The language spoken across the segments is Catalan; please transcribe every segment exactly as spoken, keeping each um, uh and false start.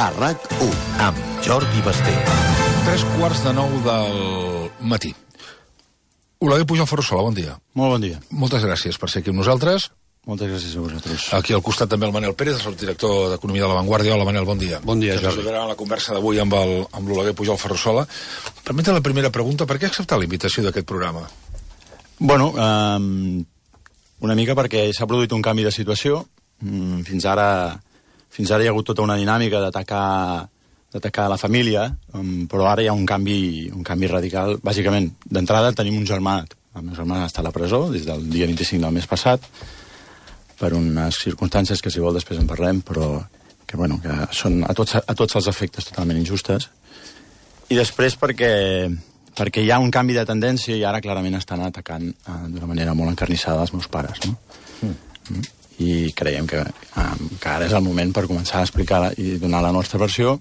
a RAC u, amb Jordi Basté. Tres quarts de nou del matí. Oleguer Pujol Ferrusola, bon dia. Molt bon dia. Moltes gràcies per ser aquí amb nosaltres. Moltes gràcies a vosaltres. Aquí al costat també el Manel Pérez, el director d'Economia de La Vanguardia. Hola, Manel, bon dia. Bon dia, Jordi. Ens ajudarà a la conversa d'avui amb l'Oleguer Pujol Ferrusola. Permetem la primera pregunta. Per què ha acceptat la invitació d'aquest programa? Bueno, um, una mica perquè s'ha produït un canvi de situació. Mm, fins ara fins ara hi ha hagut tota una dinàmica d'atacar d'atacar la família, um, però ara hi ha un canvi, un canvi radical. Bàsicament, d'entrada tenim un germà. El meu germà està a la presó des del dia vint-i-cinc del mes passat, per unes circumstàncies que, si vol, després en parlem, però que, bueno, que són a tots, a tots els efectes totalment injustes. I després perquè, perquè hi ha un canvi de tendència i ara clarament estan atacant uh, d'una manera molt encarnissada els meus pares, no? Mm. I creiem que, um, que ara és el moment per començar a explicar i donar la nostra versió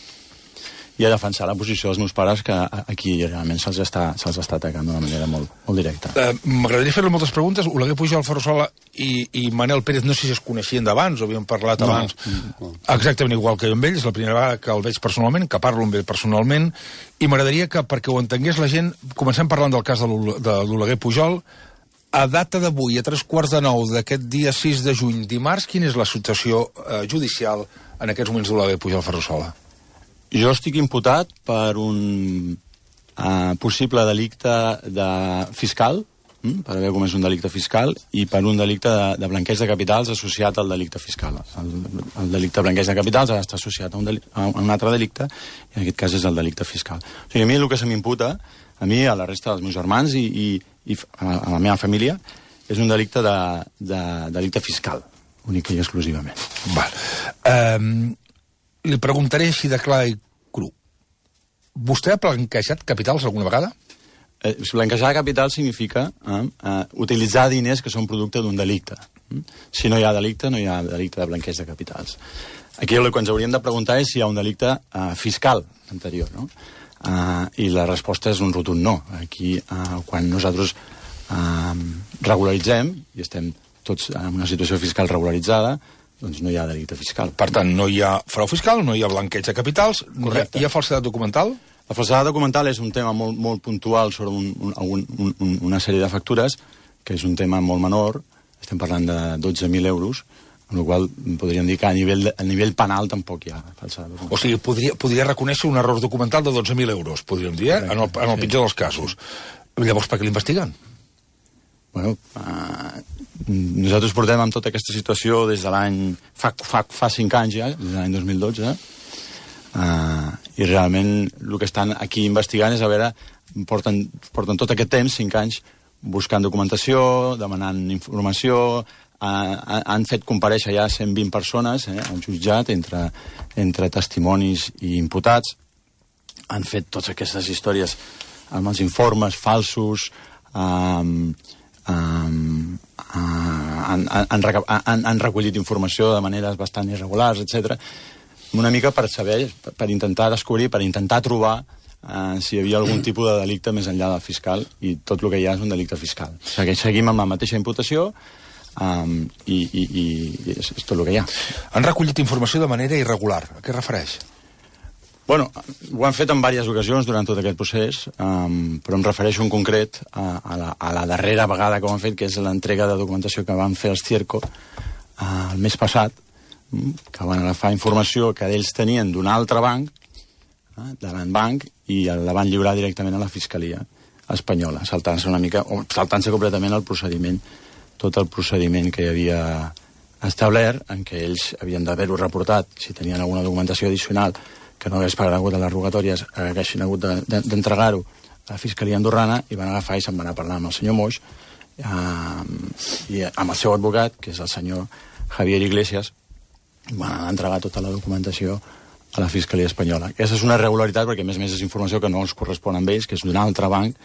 i a defensar la posició dels meus pares, que aquí realment se'ls està, se'ls està atacant d'una manera molt, molt directa. Uh, M'agradaria fer-li moltes preguntes. Oleguer Pujol Ferrusola i, i Manel Pérez, no sé si es coneixien d'abans o havien parlat no, abans. No. Exactament igual que jo amb ells, és la primera vegada que el veig personalment, que parlo amb ell personalment, i m'agradaria que, perquè ho entengués la gent, comencem parlant del cas de l'Oleguer Pujol. A data d'avui, a tres quarts de nou d'aquest dia sis de juny, dimarts, quina és la situació eh, judicial en aquests moments d'Oleguer Pujol Ferrusola? Jo estic imputat per un uh, possible delicte de fiscal, hm? per haver comès un delicte fiscal, i per un delicte de, de blanqueig de capitals associat al delicte fiscal. El, el delicte de blanqueig de capitals ha d'estar associat a un, deli a un altre delicte, i en aquest cas és el delicte fiscal. O sigui, a mi el que se m'imputa, a mi, a la resta dels meus germans i, i, i a, a la meva família, és un delicte de, de, de delicte fiscal, únic i exclusivament. Val. Um, li preguntaré així de clar i cru. Vostè ha blanquejat capitals alguna vegada? Eh, blanquejar capital significa eh, eh, utilitzar diners que són producte d'un delicte. Mm? Si no hi ha delicte, no hi ha delicte de blanqueig de capitals. Aquí el que ens hauríem de preguntar és si hi ha un delicte eh, fiscal anterior, no? Eh, I la resposta és un rotund no. Aquí, eh, quan nosaltres eh, regularitzem, i estem tots en una situació fiscal regularitzada, doncs no hi ha delicte fiscal. Per tant, no hi ha frau fiscal, no hi ha blanqueig de capitals. Correcte. Hi ha, hi ha falsedat documental? La falsedat documental és un tema molt, molt puntual sobre un, un, un, un, una sèrie de factures, que és un tema molt menor, estem parlant de dotze mil euros, amb la qual podríem dir que a nivell, a nivell penal tampoc hi ha falsedat documental. O sigui, podria, podria reconèixer un error documental de dotze mil euros, podríem dir, eh? en el, en el pitjor dels casos. Llavors, per què l'investiguen? Bueno, uh, nosaltres portem amb tota aquesta situació des de l'any... Fa, fa, fa cinc anys ja, des de l'any dos mil dotze, uh, i realment el que estan aquí investigant és a veure... Porten, porten tot aquest temps, cinc anys, buscant documentació, demanant informació, uh, han fet comparèixer ja cent vint persones eh, al jutjat, entre, entre testimonis i imputats, han fet totes aquestes històries amb els informes falsos, um, Um, uh, han, han, han, han recollit informació de maneres bastant irregulars, etcètera. Una mica per saber, per, per intentar descobrir, per intentar trobar uh, si hi havia algun tipus de delicte més enllà del fiscal, i tot el que hi ha és un delicte fiscal. Segueix, seguim amb la mateixa imputació um, i, i, i és, és tot el que hi ha. Han recollit informació de manera irregular. A què es refereix? Bueno, ho han fet en diverses ocasions durant tot aquest procés, um, però em refereixo en concret a, a, la, a la darrera vegada que ho han fet, que és l'entrega de documentació que van fer els Cierco uh, el mes passat, um, que van agafar informació que ells tenien d'un altre banc, uh, de l'Anbanc, i la van lliurar directament a la Fiscalia espanyola, saltant-se una mica, o saltant-se completament el procediment, tot el procediment que hi havia establert, en què ells havien d'haver-ho reportat, si tenien alguna documentació addicional que no hagués paregut a les rogatòries, haguessin hagut d'entregar-ho a la Fiscalia andorrana, i van agafar i se'n van a parlar amb el senyor Moix, eh, i amb el seu advocat, que és el senyor Javier Iglesias, van anar a entregar tota la documentació a la Fiscalia espanyola. Aquesta és una irregularitat, perquè a més a més és informació que no els correspon a ells, que és d'un altre banc.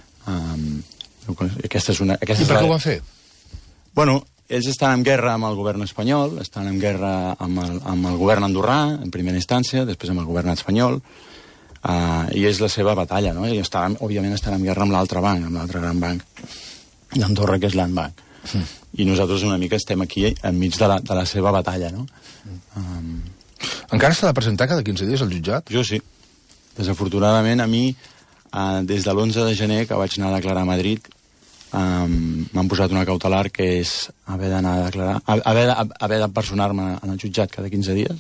Eh, aquesta és una, aquesta I per què què ho van fer? Bueno, ells estan en guerra amb el govern espanyol, estan en guerra amb el, amb el govern andorrà, en primera instància, després amb el govern espanyol, uh, i és la seva batalla, no? I estan, òbviament estan en guerra amb l'altre banc, amb l'altre gran banc d'Andorra, que és l'Anbanc. Mm. I nosaltres una mica estem aquí enmig de la, de la seva batalla, no? Mm. Um... Encara s'ha de presentar cada quinze dies al jutjat? Jo sí. Desafortunadament, a mi, eh, des de l'onze de gener, que vaig anar a declarar a Madrid, um, m'han posat una cautelar que és haver d'anar a declarar, haver, haver de personar-me en el jutjat cada quinze dies,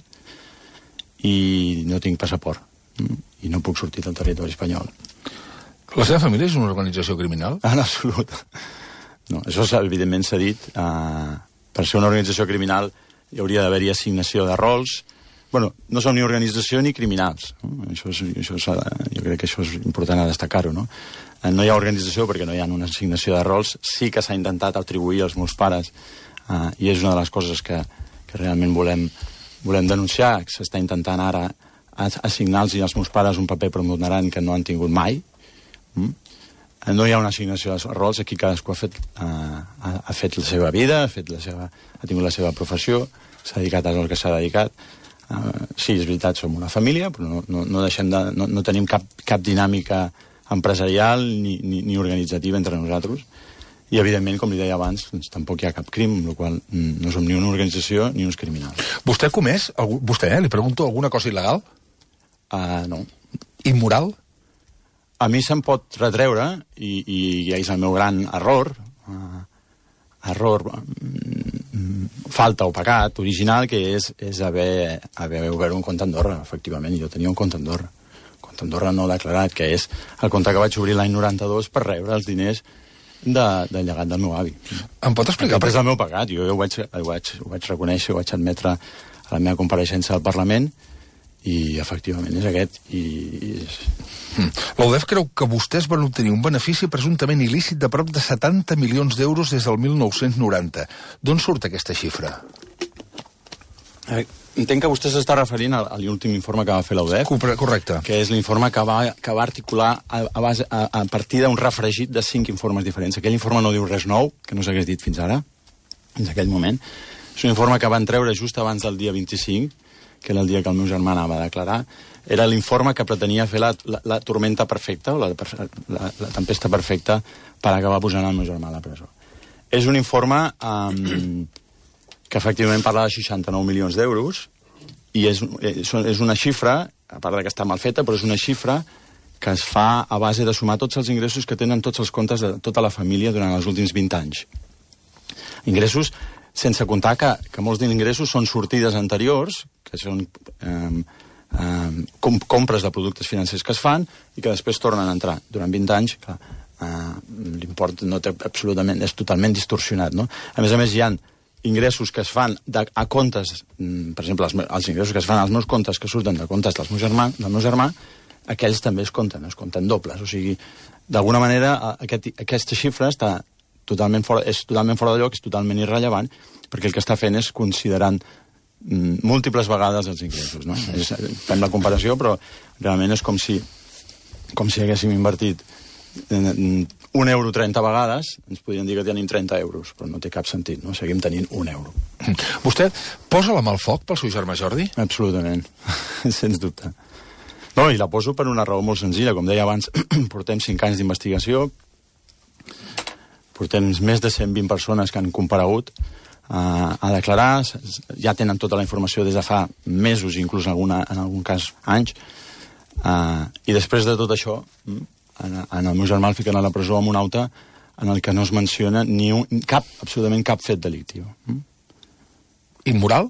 i no tinc passaport, i no puc sortir del territori espanyol. La seva família és una organització criminal? En absolut. No, això evidentment s'ha dit. Uh, per ser una organització criminal hi hauria d'haver-hi assignació de rols. Bueno, no som ni organització ni criminals. No? Això és, això és, jo crec que això és important a destacar-ho, no? No hi ha organització perquè no hi ha una assignació de rols. Sí que s'ha intentat atribuir als meus pares, uh, i és una de les coses que, que realment volem, volem denunciar, que s'està intentant ara assignar-los als meus pares un paper preponderant que no han tingut mai. Mm? No hi ha una assignació de rols, aquí cadascú ha fet, uh, ha, ha fet la seva vida, ha, fet la seva, ha tingut la seva professió, s'ha dedicat a el que s'ha dedicat. Uh, sí, és veritat, som una família, però no, no, no, deixem de, no, no tenim cap, cap dinàmica empresarial ni, ni, ni organitzativa entre nosaltres. I, evidentment, com li deia abans, doncs, tampoc hi ha cap crim, amb la qual cosa no som ni una organització ni uns criminals. Vostè ha comès, vostè, eh, li pregunto, alguna cosa il·legal? Uh, no. Immoral? A mi se'm pot retreure, i, i ja és el meu gran error, uh, error, um, falta o pecat original, que és, és haver, haver obert un compte a Andorra, efectivament. Jo tenia un compte a Andorra. Un compte a Andorra no declarat, que és el compte que vaig obrir l'any noranta-dos per rebre els diners de, de llegat del meu avi. Em pot explicar? Aquest és el meu pecat. Jo ho vaig, ho vaig, ho vaig reconèixer, ho vaig admetre a la meva compareixença al Parlament, i efectivament és aquest. I, i és... Mm. La U D E F creu que vostès van obtenir un benefici presumptament il·lícit de prop de setanta milions d'euros des del mil nou-cents noranta. D'on surt aquesta xifra? Eh, entenc que vostè s'està referint a, a l'últim informe que va fer la U D E F. Correcte. Que és l'informe que va, que va articular a, a, base, a, a partir d'un refregit de cinc informes diferents. Aquell informe no diu res nou, que no s'hagués dit fins ara, fins aquell moment. És un informe que van treure just abans del dia vint-i-cinc, que era el dia que el meu germà anava a declarar. Era l'informe que pretenia fer la, la, la tormenta perfecta, o la, la, la tempesta perfecta, per acabar posant el meu germà a la presó. És un informe um, que efectivament parla de seixanta-nou milions d'euros, i és, és, és una xifra, a part de que està mal feta, però és una xifra que es fa a base de sumar tots els ingressos que tenen tots els comptes de tota la família durant els últims vint anys. Ingressos sense comptar que, que molts d'ingressos són sortides anteriors, que són eh, eh, com, compres de productes financers que es fan i que després tornen a entrar. Durant vint anys, que eh, l'import no té absolutament, és totalment distorsionat, no? A més a més, hi ha ingressos que es fan de, a comptes, per exemple, els, els ingressos que es fan als meus comptes, que surten de comptes dels meus germà, del meu germà, aquells també es compten, es compten dobles. O sigui, d'alguna manera, aquest, aquesta xifra està totalment fora, és totalment fora de lloc, és totalment irrellevant, perquè el que està fent és considerant mm, múltiples vegades els ingressos, no? És, fem la comparació, però realment és com si, com si haguéssim invertit un euro trenta vegades, ens podrien dir que tenim trenta euros, però no té cap sentit, no? Seguim tenint un euro. Vostè posa la mà al foc pel seu germà Jordi? Absolutament, sens dubte. No, i la poso per una raó molt senzilla. Com deia abans, portem cinc anys d'investigació, portem més de cent vint persones que han comparegut uh, a declarar, ja tenen tota la informació des de fa mesos, inclús en, alguna, en algun cas anys, uh, i després de tot això, en, en el meu germà el fiquen a la presó amb un auto en el que no es menciona ni un, cap, absolutament cap fet delictiu. Immoral?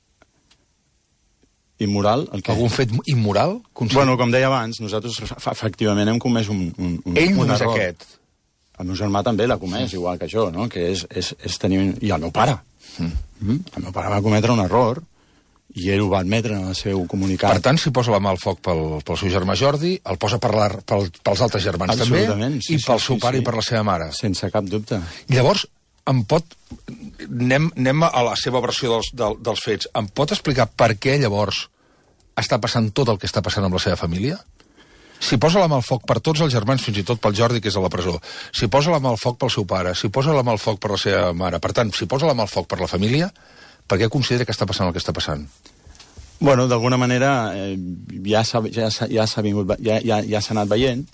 Immoral? El que... Algun fet immoral? Consell... Bueno, com deia abans, nosaltres efectivament hem comès un, un, un, Ell un només error. aquest. El meu germà també l'ha comès, igual que jo, no? Que és, és, és tenir... I el meu pare. Mm. Mm? El meu pare va cometre un error i ell ho va admetre en el seu comunicat. Per tant, si posa la mà al foc pel, pel seu germà Jordi, el posa per la, pel, pels altres germans també, sí, i pel sí, seu sí, pare sí. i per la seva mare. Sense cap dubte. I llavors, em pot... Anem, anem a la seva versió dels, del, dels fets. Em pot explicar per què llavors està passant tot el que està passant amb la seva família? Si posa la mà al foc per tots els germans, fins i tot pel Jordi, que és a la presó, si posa la mà al foc pel seu pare, si posa la mà al foc per la seva mare, per tant, si posa la mà al foc per la família, per què considera que està passant el que està passant? Bueno, d'alguna manera, eh, ja s'ha ja, ja vingut, ja, ja, ja s'ha anat veient.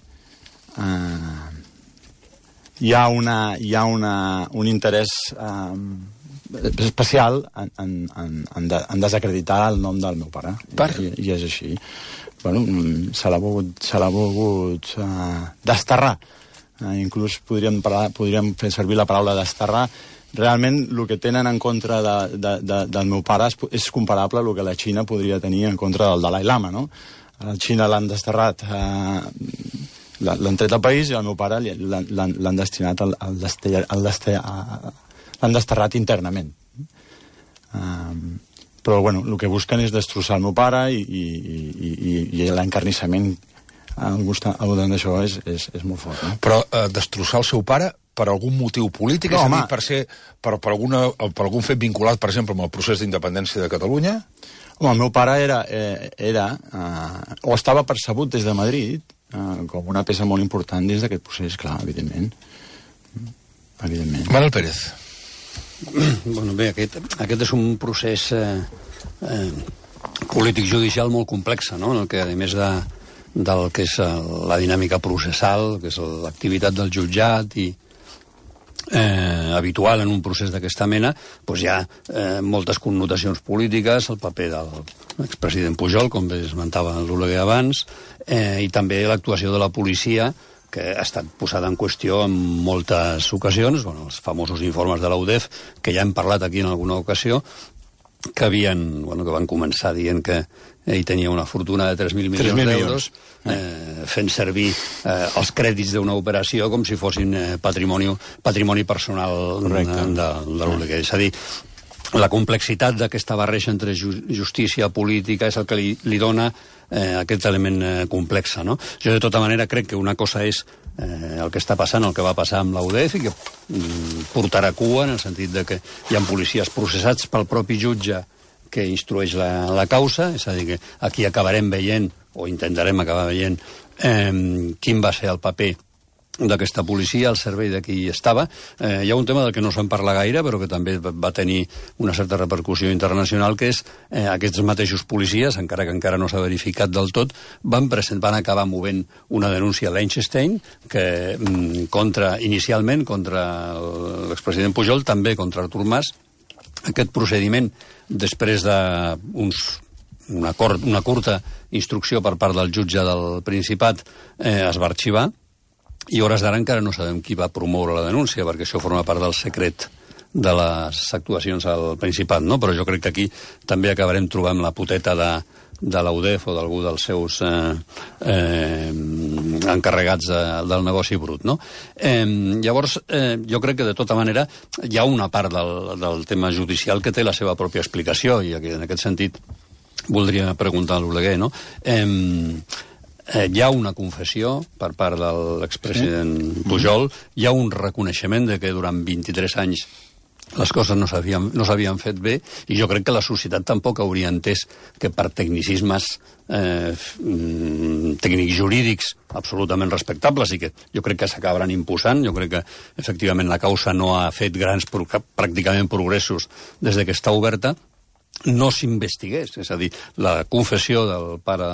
Uh, hi ha, una, hi ha una, un interès uh, especial en, en, en, en, de, en desacreditar el nom del meu pare. Per? I, i és així. Bueno, se l'ha volgut, se l'ha volgut uh, desterrar. Uh, inclús podríem, parlar, podríem fer servir la paraula desterrar. Realment, el que tenen en contra de, de, de, del meu pare és, és comparable al que la Xina podria tenir en contra del Dalai Lama, no? A la Xina l'han desterrat, eh, l'han tret del país, i al meu pare l'han destinat al, al dester, al dester, l'han desterrat internament. Um, però, bueno, el que busquen és destrossar el meu pare i, i, i, i, i l'encarnissament al voltant d'això és, és, és molt fort. No? Però eh, destrossar el seu pare per algun motiu polític, no, és a dir, per, ser, per, per, alguna, per algun fet vinculat, per exemple, amb el procés d'independència de Catalunya? Home, el meu pare era, eh, era eh, o estava percebut des de Madrid eh, com una peça molt important dins d'aquest procés, clar, evidentment. Evidentment. Manuel Pérez. Bueno, bé, aquest, aquest és un procés eh, eh, polític-judicial molt complex, no?, en el que, a més de, del que és la dinàmica processal, que és l'activitat del jutjat i eh, habitual en un procés d'aquesta mena, doncs hi ha eh, moltes connotacions polítiques, el paper del expresident Pujol, com bé esmentava l'Oleguer abans, eh, i també l'actuació de la policia, que ha estat posada en qüestió en moltes ocasions, bueno, els famosos informes de l'U D E F, que ja hem parlat aquí en alguna ocasió, que havien, bueno, que van començar dient que ell tenia una fortuna de tres mil milions d'euros, eh, fent servir eh, els crèdits d'una operació com si fossin eh, patrimoni, patrimoni personal de, de, de l'Oleguer. És a dir, la complexitat d'aquesta barreja entre ju justícia política és el que li, li dona eh, aquest element eh, complex, no? Jo, de tota manera, crec que una cosa és eh, el que està passant, el que va passar amb l'U D E F, i que mm, portarà cua, en el sentit de que hi ha policies processats pel propi jutge que instrueix la, la causa, és a dir, que aquí acabarem veient, o intentarem acabar veient, eh, quin va ser el paper d'aquesta policia, al servei de qui estava. Eh, hi ha un tema del que no se'n parla gaire, però que també va tenir una certa repercussió internacional, que és eh, aquests mateixos policies, encara que encara no s'ha verificat del tot, van, present, van acabar movent una denúncia a Liechtenstein, que mm, contra, inicialment contra l'expresident Pujol, també contra Artur Mas. Aquest procediment, després d'uns una, una curta instrucció per part del jutge del Principat, eh, es va arxivar, i hores d'ara encara no sabem qui va promoure la denúncia, perquè això forma part del secret de les actuacions al Principat, no? Però jo crec que aquí també acabarem trobant la poteta de, de l'U D E F o d'algú dels seus eh, eh, encarregats de, del negoci brut, no? Eh, llavors, eh, jo crec que de tota manera hi ha una part del, del tema judicial que té la seva pròpia explicació, i en aquest sentit voldria preguntar a l'Oleguer, no? Eh, Eh, hi ha una confessió per part de l'expresident sí. Pujol, hi ha un reconeixement de que durant vint-i-tres anys les coses no s'havien no s'havien fet bé, i jo crec que la societat tampoc hauria entès que per tecnicismes eh, tècnics jurídics absolutament respectables, i que jo crec que s'acabaran imposant. Jo crec que efectivament la causa no ha fet grans pràcticament progressos des que està oberta, no s'investigués, és a dir, la confessió del pare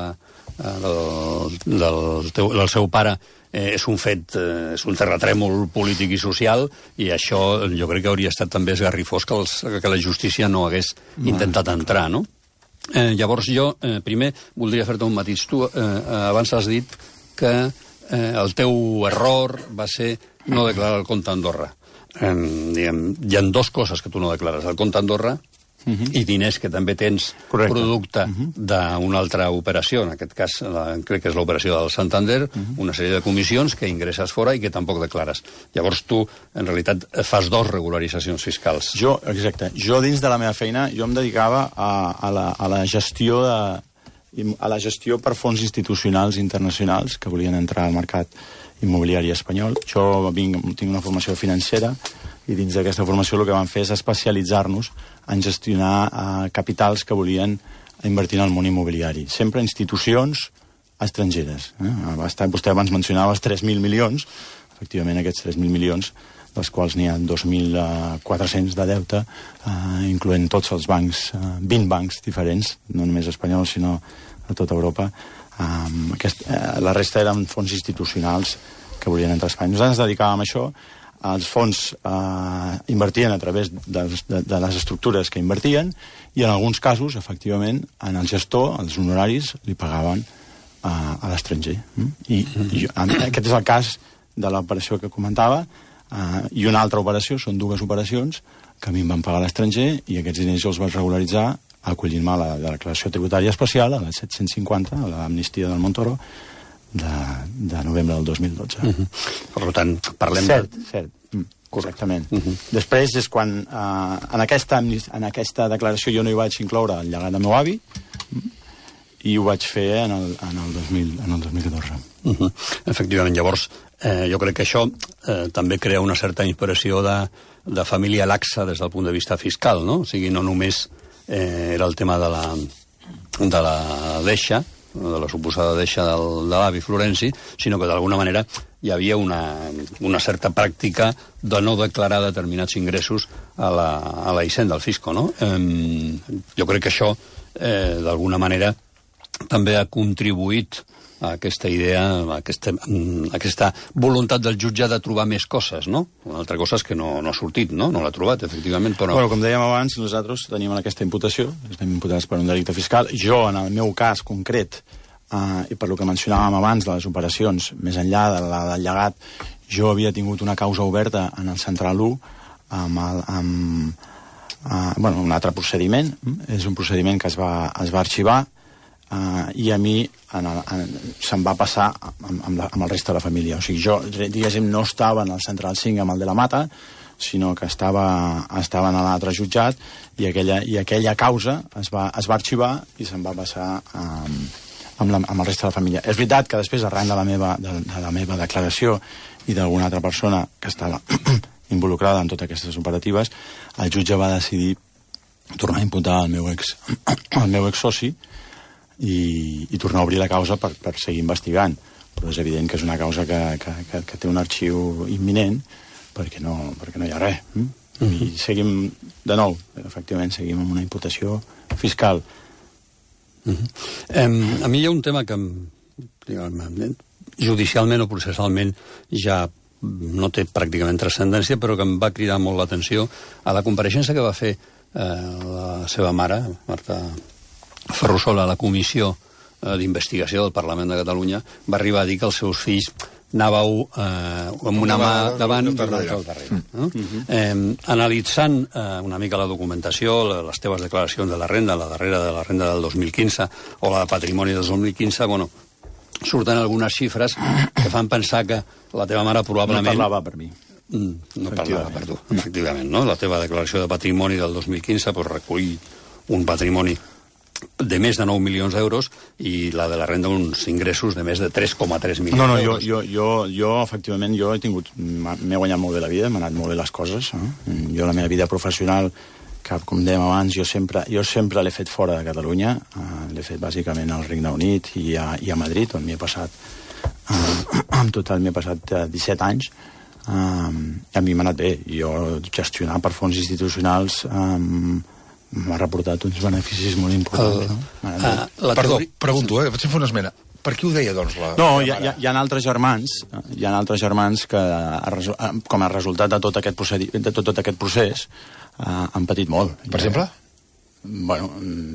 del, del, teu, del seu pare eh, és un fet, eh, és un terratrèmol polític i social, i això jo crec que hauria estat també esgarrifós que, els, que la justícia no hagués intentat entrar, no? Eh, llavors jo, eh, primer, voldria fer-te un matís. Tu eh, abans has dit que eh, el teu error va ser no declarar el compte Andorra. Eh, diguem, hi ha dues coses que tu no declares: el compte Andorra Uh -huh. i diners que també tens Correcte. producte uh -huh. d'una altra operació, en aquest cas la, crec que és l'operació del Santander, uh -huh. una sèrie de comissions que ingresses fora i que tampoc declares. Llavors tu, en realitat, fas dos regularitzacions fiscals. Jo, exacte. Jo, dins de la meva feina, jo em dedicava a, a, la, a la gestió de, a la gestió per fons institucionals internacionals que volien entrar al mercat immobiliari espanyol. Jo vinc, tinc una formació financera, i dins d'aquesta formació el que vam fer és especialitzar-nos en gestionar eh, capitals que volien invertir en el món immobiliari. Sempre institucions estrangeres. Eh? Vostè abans mencionava els tres mil milions. Efectivament, aquests tres mil milions, dels quals n'hi ha dos mil quatre-cents de deute, eh, incloent tots els bancs, eh, vint bancs diferents, no només espanyols, sinó a tota Europa. Eh, aquest, eh, la resta eren fons institucionals que volien entrar a Espanya. Nosaltres ens dedicàvem a això. els fons eh, invertien a través de, de, de les estructures que invertien i en alguns casos, efectivament, en el gestor, els honoraris, li pagaven eh, a l'estranger. I, i aquest és el cas de l'operació que comentava, eh, i una altra operació, són dues operacions que a mi em van pagar a l'estranger i aquests diners jo els vaig regularitzar acollint-me a la, la declaració tributària especial, a la set-cents cinquanta, a l'amnistia del Montoro, de, de novembre del dos mil dotze. Uh -huh. Per tant, parlem... Cert, de... cert. Mm, correctament. Uh -huh. Després és quan, eh, en, aquesta, en aquesta declaració jo no hi vaig incloure el llegat del meu avi, i ho vaig fer en el, en el, dos mil, en el dos mil catorze. Uh -huh. Efectivament, llavors, eh, jo crec que això eh, també crea una certa inspiració de, de família laxa des del punt de vista fiscal, no? O sigui, no només eh, era el tema de la, de la deixa, de la suposada deixa del, de l'avi Florenci, sinó que d'alguna manera hi havia una, una certa pràctica de no declarar determinats ingressos a la, a la Hisenda, al fisco, no? Eh, jo crec que això, eh, d'alguna manera, també ha contribuït a aquesta idea, a aquesta, a aquesta voluntat del jutge de trobar més coses, no? Una altra cosa és que no, no ha sortit, no? No l'ha trobat, efectivament, però... Bueno, com dèiem abans, nosaltres tenim aquesta imputació, estem imputats per un delicte fiscal. Jo, en el meu cas concret, eh, i per lo que mencionàvem abans de les operacions, més enllà de la del llegat, jo havia tingut una causa oberta en el Central u amb, el, amb eh, bueno, un altre procediment. És un procediment que es va, es va arxivar, Uh, i a mi en el, en, se'm va passar amb, amb, la, amb el reste de la família. O sigui, jo, diguéssim, no estava en el Central cinc amb el de la Mata, sinó que estava, estava en l'altre jutjat i aquella, i aquella causa es va, es va arxivar i se'm va passar um, amb, la, amb el reste de la família. És veritat que després, arran de la meva, de, de la meva declaració i d'alguna altra persona que estava involucrada en totes aquestes operatives, el jutge va decidir tornar a imputar el meu ex, el meu ex soci I, i tornar a obrir la causa per, per seguir investigant. Però és evident que és una causa que, que, que, que té un arxiu imminent perquè no, perquè no hi ha res. Mm? Uh-huh. I seguim, de nou, efectivament, seguim amb una imputació fiscal. Uh-huh. eh, a mi hi ha un tema que diguem, judicialment o processalment ja no té pràcticament transcendència, però que em va cridar molt l'atenció a la compareixença que va fer eh, la seva mare, Marta Ferrusola, a la comissió eh, d'investigació del Parlament de Catalunya, va arribar a dir que els seus fills anàveu eh, amb una mà davant i una altra al darrere. No? Mm-hmm. eh, analitzant eh, una mica la documentació, les teves declaracions de la renda, la darrera de la renda del dos mil quinze o la de patrimoni del dos mil quinze, bueno, surten algunes xifres que fan pensar que la teva mare probablement... No parlava per mi. Mm, no parlava per tu, efectivament, no? La teva declaració de patrimoni del dos mil quinze pues, recull un patrimoni de més de nou milions d'euros i la de la renda uns ingressos de més de tres coma tres milions no, no, d'euros. Jo, jo, jo, jo, efectivament, jo he tingut... M'he guanyat molt bé la vida, m'han anat molt bé les coses. Eh? Jo, la meva vida professional, que, com dèiem abans, jo sempre, jo sempre l'he fet fora de Catalunya. Eh, l'he fet, bàsicament, al Regne Unit i a, i a Madrid, on m'hi he passat... Eh, en total m'hi he passat eh, disset anys. Eh, I a mi m'ha anat bé. Jo, gestionar per fons institucionals... Eh, m'ha reportat uns beneficis molt importants. El, no? uh, Perdó, teoria... pregunto, eh? Vaig fer una esmena. Per què ho deia, doncs, la... No, hi ha, hi, ha, hi ha altres germans, hi ha altres germans que, com a resultat de tot aquest, procedi... de tot, tot aquest procés, uh, han patit molt. Per exemple? Bueno,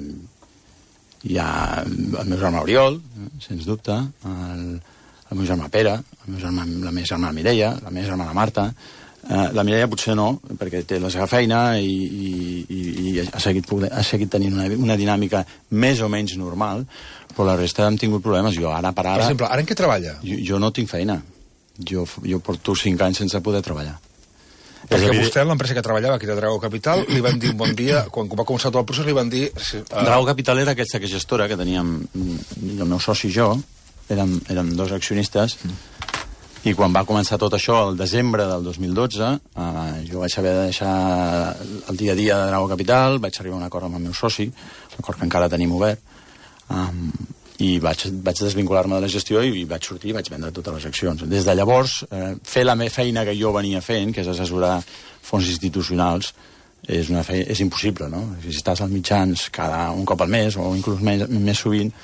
hi ha el meu germà Oriol, sens dubte, el, el meu germà Pere, el meu germà, la meva germana Mireia, la meva germana Marta. Uh, la Mireia potser no, perquè té la seva feina i, i, i ha, seguit, ha seguit tenint una, una dinàmica més o menys normal, però la resta hem tingut problemes. Jo ara per ara... Per exemple, ara en què treballa? Jo, jo no tinc feina. Jo, jo porto cinc anys sense poder treballar. Perquè evident... vostè, l'empresa que treballava aquí de Dragó Capital, li van dir un bon dia, quan va començar tot el procés, li van dir... Uh... Dragó Capital era aquesta que gestora que teníem, el meu soci i jo, érem, érem dos accionistes, mm. I quan va començar tot això, el desembre del dos mil dotze, eh, jo vaig haver de deixar el dia a dia de Dragó Capital, vaig arribar a un acord amb el meu soci, un acord que encara tenim obert, um, i vaig, vaig desvincular-me de la gestió i, i vaig sortir i vaig vendre totes les accions. Des de llavors, eh, fer la feina que jo venia fent, que és assessorar fons institucionals, és, una feina, és impossible, no? Si estàs als mitjans cada un cop al mes o inclús més, més sovint,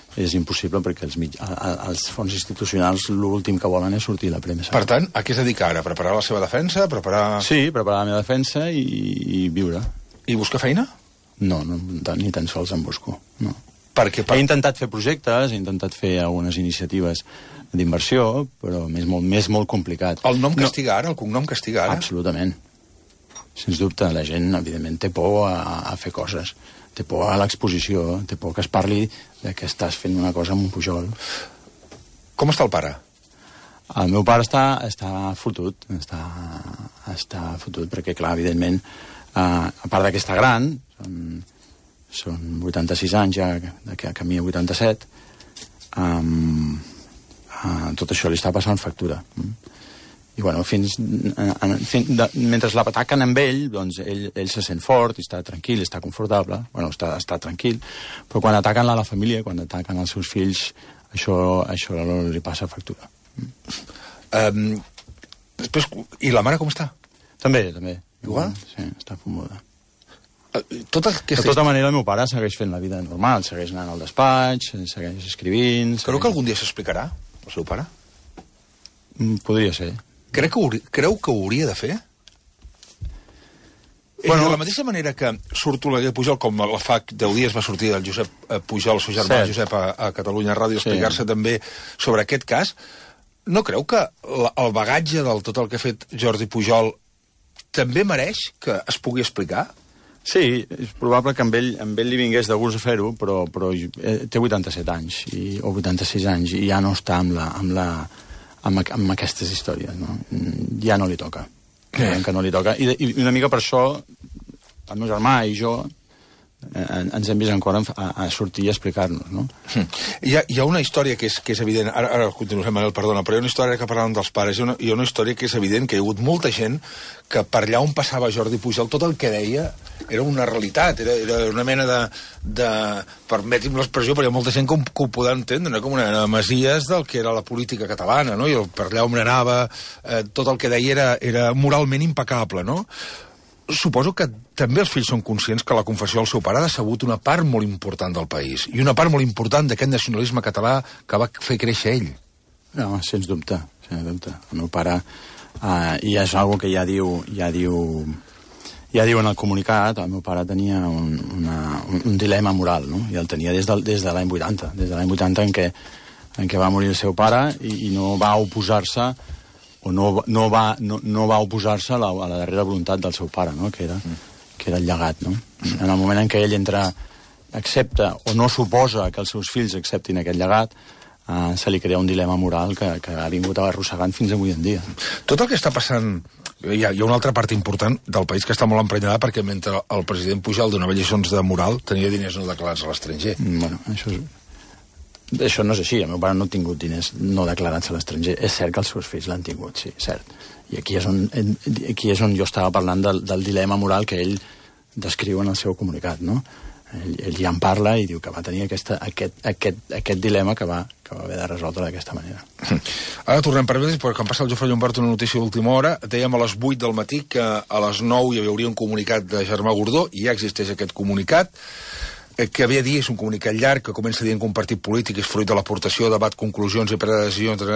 és impossible perquè els, mig, els fons institucionals l'últim que volen és sortir a la premsa. Per tant, a què es dedica ara? Preparar la seva defensa? Preparar... Sí, preparar la meva defensa i, i viure. I buscar feina? No, no, ni tan sols en busco, no. Perquè, per... He intentat fer projectes, he intentat fer algunes iniciatives d'inversió, però m'és molt, m'és molt complicat. El nom castiga ara? El cognom castiga ara? Absolutament. Sens dubte, la gent, evidentment, té por a, a fer coses. Té por a l'exposició, té por que es parli de que estàs fent una cosa amb un Pujol. Com està el pare? El meu pare està, està fotut, està, està fotut, perquè, clar, evidentment, eh, a part que està gran, són, són vuitanta-sis anys, ja que camí a vuitanta-set, um, uh, tot això li està passant factura. I, bueno, fins, fins de, mentre l'ataquen amb ell, doncs ell, ell se sent fort, està tranquil, està confortable, bueno, està, està tranquil, però quan ataquen a la família, quan ataquen els seus fills, això, això li passa factura. Um, després, i la mare com està? També, també. Igual? Sí, està fumuda. Tot el que de tota manera, el meu pare segueix fent la vida normal, segueix anant al despatx, segueix escrivint... Creu segueix... que algun dia s'explicarà, el seu pare? Podria ser. Creu que, hauria, creu que ho hauria de fer? Bueno, de la mateixa manera que surt Oleguer Pujol, com la fa deu dies va sortir el Josep Pujol, el seu germà Cert. Josep, a, a Catalunya Ràdio, a explicar-se sí. també sobre aquest cas, no creu que la, el bagatge del tot el que ha fet Jordi Pujol també mereix que es pugui explicar? Sí, és probable que amb ell, amb ell li vingués de gust a fer-ho, però, però té vuitanta-set anys, i, o vuitanta-sis anys, i ja no està amb la... Amb la Amb, amb aquestes històries, no? Ja no li toca. Eh. Que no li toca. I, I una mica per això, el meu germà i jo eh, ens hem vist encara a, a sortir i a explicar-nos, no? Hi ha, hi ha una història que és, que és evident, ara, ara continuem, Manel, perdona, però hi ha una història que parlàvem dels pares, hi ha, una, hi ha una història que és evident que hi ha hagut molta gent que per allà on passava Jordi Pujol, tot el que deia era una realitat, era, era una mena de, de permeti'm l'expressió, perquè hi ha molta gent que, que ho podrà entendre, no? Com una mena de masies del que era la política catalana, no? I el, per allà on anava, eh, tot el que deia era, era moralment impecable, no? Suposo que també els fills són conscients que la confessió del seu pare ha decebut una part molt important del país, i una part molt important d'aquest nacionalisme català que va fer créixer ell. No, sens dubte, sens dubte. El meu pare, eh, i és una que ja diu... Ja diu Ja diu en el comunicat, el meu pare tenia un, una, un, un dilema moral, no? I el tenia des de, des de l'any vuitanta, des de l'any vuitanta en què, en què va morir el seu pare i, i no va oposar-se o no, no va, no, no va oposar-se a, la, a la darrera voluntat del seu pare, no? Que era, que era el llegat, no? En el moment en què ell entra, accepta o no suposa que els seus fills acceptin aquest llegat, uh, se li crea un dilema moral que, que ha vingut arrossegant fins avui en dia. Tot el que està passant... Hi ha, hi ha una altra part important del país que està molt emprenyada perquè mentre el president Pujol donava lliçons de moral tenia diners no declarats a l'estranger. Bueno, això, és... això no és així. El meu pare no ha tingut diners no declarats a l'estranger. És cert que els seus fills l'han tingut, sí, cert. I aquí és on, aquí és on jo estava parlant del, del dilema moral que ell descriu en el seu comunicat, no? Ell, ell ja en parla i diu que va tenir aquesta, aquest, aquest, aquest dilema que va, que va haver de resoldre d'aquesta manera. Ara tornem per veure, perquè quan passa el Jofre Llombart una notícia d'última hora, dèiem a les vuit del matí que a les nou hi hauria un comunicat de Germà Gordó, i ja existeix aquest comunicat, que ve a dir, és un comunicat llarg, que comença dient que un partit polític és fruit de l'aportació, debat, conclusions i presa de decisions,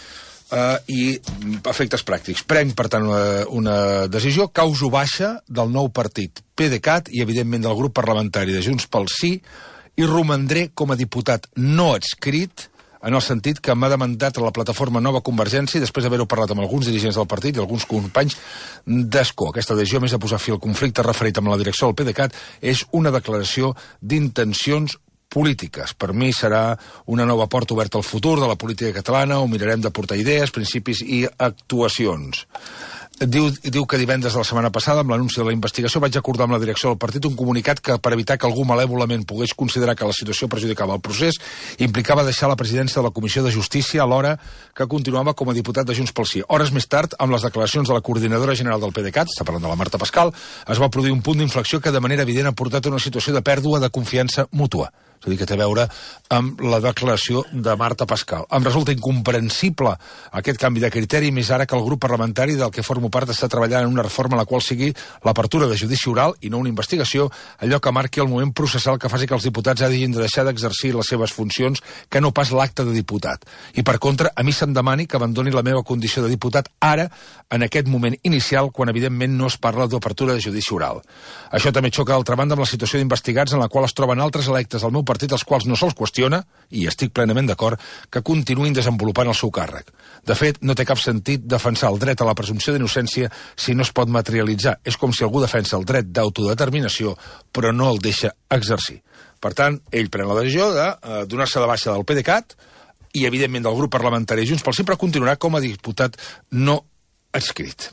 Uh, i efectes pràctics. Prenc, per tant, una, una decisió, causa baixa del nou partit PDeCAT i, evidentment, del grup parlamentari de Junts pel Sí, i romandré com a diputat no adscrit, en el sentit que m'ha demandat a la plataforma Nova Convergència, després d'haver-ho parlat amb alguns dirigents del partit i alguns companys d'escó. Aquesta decisió, a més de posar fi al conflicte referit amb la direcció del PDeCAT, és una declaració d'intencions polítiques. Per mi serà una nova porta oberta al futur de la política catalana, on mirarem de portar idees, principis i actuacions. Diu, diu que divendres de la setmana passada, amb l'anunci de la investigació, vaig acordar amb la direcció del partit un comunicat que, per evitar que algú malèvolament pogués considerar que la situació perjudicava el procés, implicava deixar la presidència de la Comissió de Justícia alhora que continuava com a diputat de Junts pel Sí. Hores més tard, amb les declaracions de la coordinadora general del PDeCAT, està parlant de la Marta Pascal, es va produir un punt d'inflexió que de manera evident ha portat a una situació de pèrdua de confiança mútua. és a dir, que té a veure amb la declaració de Marta Pascal. Em resulta incomprensible aquest canvi de criteri, més ara que el grup parlamentari del que formo part està treballant en una reforma en la qual sigui l'apertura de judici oral i no una investigació, allò que marqui el moment processal que faci que els diputats hagin de deixar d'exercir les seves funcions que no pas l'acte de diputat. I per contra, a mi se'm demani que abandoni la meva condició de diputat ara, en aquest moment inicial, quan evidentment no es parla d'obertura de judici oral. Això també xoca d'altra banda amb la situació d'investigats en la qual es troben altres electes del meu partit als quals no se'ls qüestiona, i estic plenament d'acord, que continuïn desenvolupant el seu càrrec. De fet, no té cap sentit defensar el dret a la presumpció d'innocència si no es pot materialitzar. És com si algú defensa el dret d'autodeterminació, però no el deixa exercir. Per tant, ell pren la decisió de eh, donar-se de baixa del PDeCAT i, evidentment, del grup parlamentari Junts pel Sí, però continuarà com a diputat no adscrit.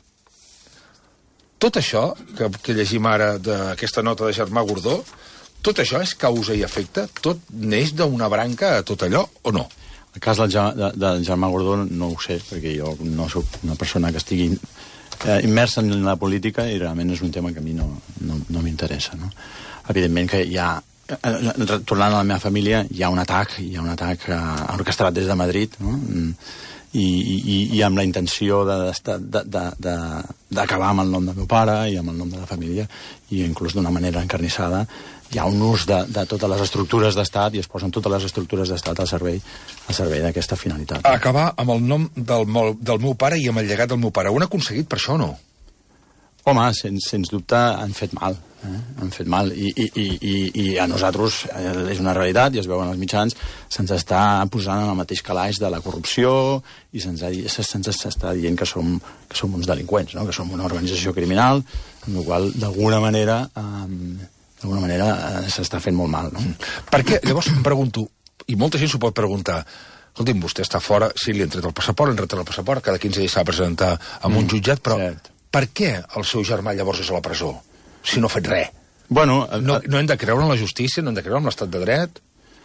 Tot això que, que llegim ara d'aquesta nota de Germà Gordó, tot això és causa i efecte? Tot neix d'una branca a tot allò o no? El cas del, de, del Germà Gordó no ho sé, perquè jo no soc una persona que estigui eh, immersa en la política i realment és un tema que a mi no, no, no m'interessa. No? Evidentment que hi ha, eh, tornant a la meva família, hi ha un atac, hi ha un atac eh, orquestrat des de Madrid, no? I, i, i amb la intenció d'acabar de, de, de, de, amb el nom del meu pare i amb el nom de la família, i inclús d'una manera encarnissada. Hi ha un ús de, de totes les estructures d'estat i es posen totes les estructures d'estat al servei al servei d'aquesta finalitat. Acabar amb el nom del, del meu pare i amb el llegat del meu pare. Ho han aconseguit per això o no? Home, sens, sens dubte han fet mal. Eh? Han fet mal. I, i, i, i, i a nosaltres eh, és una realitat, i es veuen els mitjans, se'ns està posant en el mateix calaix de la corrupció i se'ns se està dient que som, que som uns delinqüents, no? Que som una organització criminal, amb la qual d'alguna manera... Eh, d'alguna manera eh, s'està fent molt mal, no? Per què? Llavors em pregunto, i molta gent s'ho pot preguntar, escolti'm, vostè està fora, sí, li han tret el passaport, han retret el passaport, cada quinze dies s'ha de presentar amb mm, un jutjat, però cert. Per què el seu germà llavors és a la presó, si no ha fet res? Bueno, no, no hem de creure en la justícia, no hem de creure en l'estat de dret?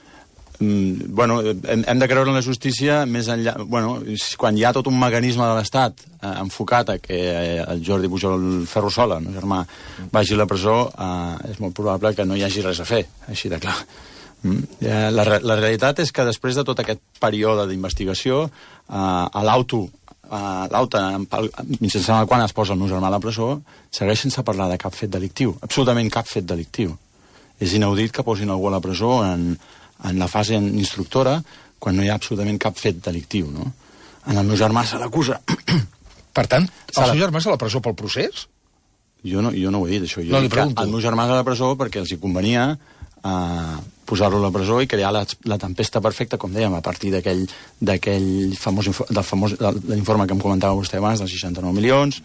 Mm, bueno, hem, hem de creure en la justícia més enllà... Bueno, quan hi ha tot un mecanisme de l'Estat eh, enfocat a que eh, el Jordi Pujol Ferrusola, el meu germà, vagi a la presó, eh, és molt probable que no hi hagi res a fer, així de clar. Mm? Eh, la, la realitat és que després de tot aquest període d'investigació, eh, a l'auto, eh, l'auto mitjançant el qual es posa el meu germà a la presó, segueix sense parlar de cap fet delictiu, absolutament cap fet delictiu. És inaudit que posin algú a la presó en... en la fase instructora, quan no hi ha absolutament cap fet delictiu, no? En el meu germà se l'acusa. Per tant, el seu germà és a la presó pel procés? Jo no, jo no ho he dit, això. Jo no, dic que el meu germà és a la presó perquè els hi convenia eh, posar-lo a la presó i crear la, la tempesta perfecta, com dèiem, a partir d'aquell d'aquell famós, del famós de l'informe que em comentava vostè abans, dels seixanta-nou milions,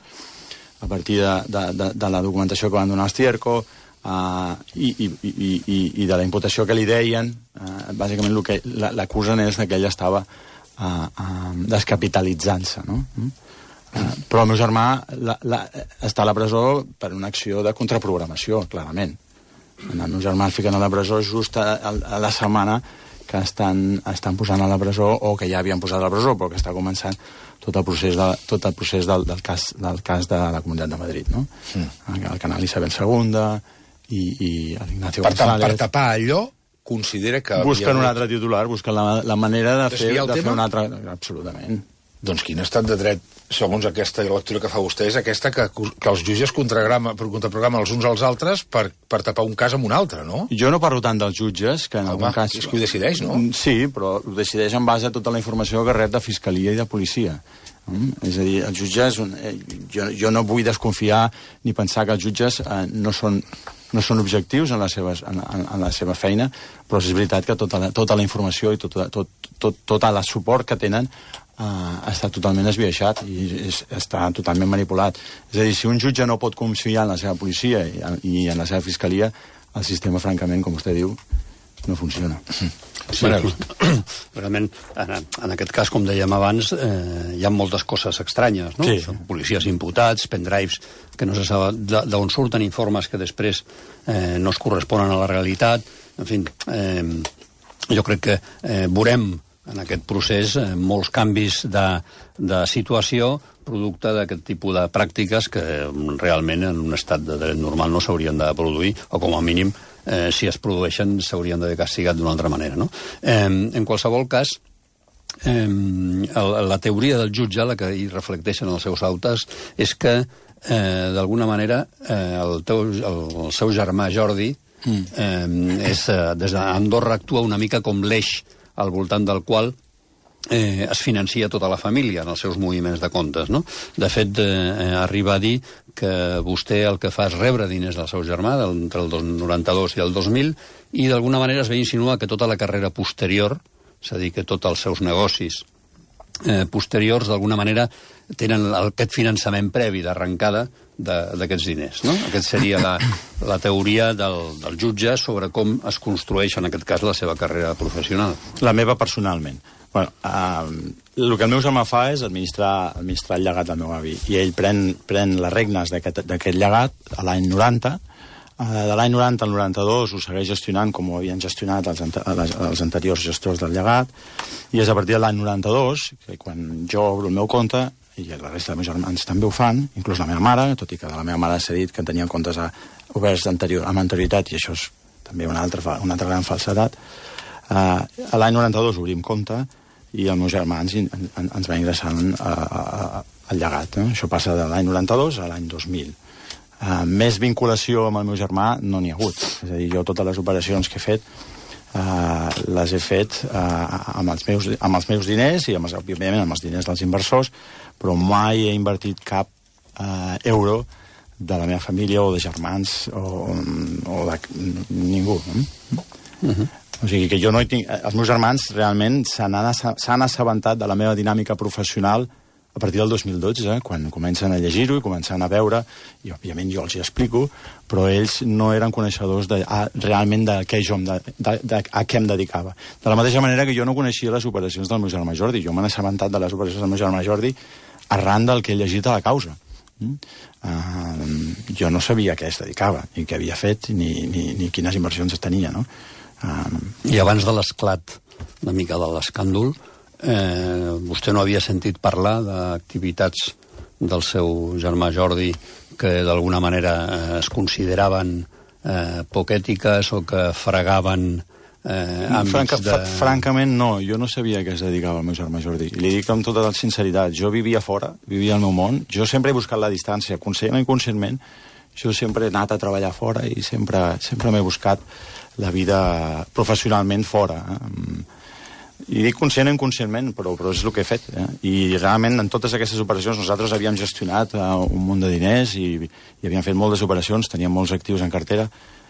a partir de, de, de, de la documentació que van donar als Tierco, Uh, i, i, i, i, i de la imputació que li deien, uh, bàsicament el que l'acusen és que ell estava uh, uh, descapitalitzant-se, no? Uh, però el meu germà la, la, està a la presó per una acció de contraprogramació, clarament. El meu germà el fiquen a la presó just a, a la setmana que estan, estan posant a la presó, o que ja havien posat a la presó, però que està començant tot el procés, de, tot el procés del, del, cas, del cas de la Comunitat de Madrid, no? Mm. El canal Isabel segunda... i, i l'Ignacio González. Per tapar allò, considera que... Busquen un altre titular, busquen la, la manera de fer, de fer un altre... Absolutament. Doncs quin estat de dret, segons aquesta lectura que fa vostè, és aquesta que, que els jutges contraprogramen els uns als altres per, per tapar un cas amb un altre, no? Jo no parlo tant dels jutges, que en Home, algun cas... és que ho decideix, no? Sí, però ho decideix en base a tota la informació que rep de Fiscalia i de Policia. Mm? És a dir, els jutges... Jo, jo no vull desconfiar ni pensar que els jutges eh, no són... no són objectius en la, seves, en, en, en la seva feina, però és veritat que tota la, tota la informació i tot, tot, tot, tot el suport que tenen uh, està totalment esbiaixat i és, està totalment manipulat. És a dir, si un jutge no pot confiar en la seva policia i, i en la seva fiscalia, el sistema, francament, com vostè diu, no funciona. Sí, realment, en, en aquest cas, com dèiem abans, eh, hi ha moltes coses estranyes, no? Sí. Són policies imputats, pendrives que no se sap d'on surten, informes que després eh, no es corresponen a la realitat. En fi, eh, jo crec que eh, veurem en aquest procés eh, molts canvis de, de situació producte d'aquest tipus de pràctiques que realment en un estat de dret normal no s'haurien de produir, o com a mínim, eh, si es produeixen, s'haurien d'haver castigat d'una altra manera, no? Eh, en qualsevol cas, eh, la teoria del jutge, la que hi reflecteixen els seus autes, és que, eh, d'alguna manera, eh, el, teu, el, el seu germà Jordi, mm. eh, és, eh, des d'Andorra actua una mica com l'eix al voltant del qual eh, es financia tota la família en els seus moviments de comptes, no? De fet, eh, arriba a dir que vostè el que fa és rebre diners del seu germà entre el noranta-dos i el dos mil, i d'alguna manera es ve insinuar que tota la carrera posterior, és a dir, que tots els seus negocis eh, posteriors d'alguna manera tenen aquest finançament previ d'arrencada d'aquests diners, no? Aquesta seria la, la teoria del, del jutge sobre com es construeix, en aquest cas, la seva carrera professional. La meva personalment. Bueno, uh, el que el meu germà fa és administrar, administrar el llegat del meu avi, i ell pren, pren les regnes d'aquest llegat a l'any noranta. Uh, de l'any noranta al noranta-dos ho segueix gestionant com ho havien gestionat els, els anteriors gestors del llegat, i és a partir de l'any noranta-dos que quan jo obro el meu compte, i la resta dels meus germans també ho fan, inclús la meva mare, tot i que de la meva mare s'ha dit que tenia comptes a, oberts anterior, amb anterioritat, i això és també una altra, una altra gran falsedat. Uh, a l'any noranta-dos obrim compte i els meus germans ens, ens va ingressant uh, al llegat. Eh? Això passa de l'any noranta-dos a l'any dos mil. Uh, més vinculació amb el meu germà no n'hi ha hagut. És a dir, jo totes les operacions que he fet uh, les he fet uh, amb, els meus, amb els meus diners i, amb els, òbviament, amb els diners dels inversors, però mai he invertit cap uh, euro de la meva família o de germans o, o de ningú. Eh? Uh-huh. O sigui que jo no hi tinc... Els meus germans realment s'han assabentat de la meva dinàmica professional a partir del dos mil dotze, quan comencen a llegir-ho i comencen a veure, i òbviament jo els hi explico, però ells no eren coneixedors de, a, realment de, què jo, de, de, de a què em dedicava. De la mateixa manera que jo no coneixia les operacions del meu germà Jordi. Jo m'he assabentat de les operacions del meu germà Jordi arran del que he llegit a la causa. Mm? Uh, jo no sabia a què es dedicava, ni què havia fet, ni, ni, ni quines inversions es tenia, no? Uh, I abans de l'esclat, una mica de l'escàndol, eh, vostè no havia sentit parlar d'activitats del seu germà Jordi que d'alguna manera eh, es consideraven eh, poc ètiques o que fregaven eh, àmbits Franca, de... Francament no, jo no sabia a què es dedicava el meu germà Jordi. I li dic amb tota la sinceritat, jo vivia fora, vivia al meu món, jo sempre he buscat la distància, conscient o inconscientment, jo sempre he anat a treballar fora i sempre, sempre m'he buscat la vida professionalment fora. Eh? I dic conscient o inconscientment, però, però és el que he fet. Eh? I realment en totes aquestes operacions nosaltres havíem gestionat uh, un munt de diners i, i havíem fet moltes operacions, teníem molts actius en cartera.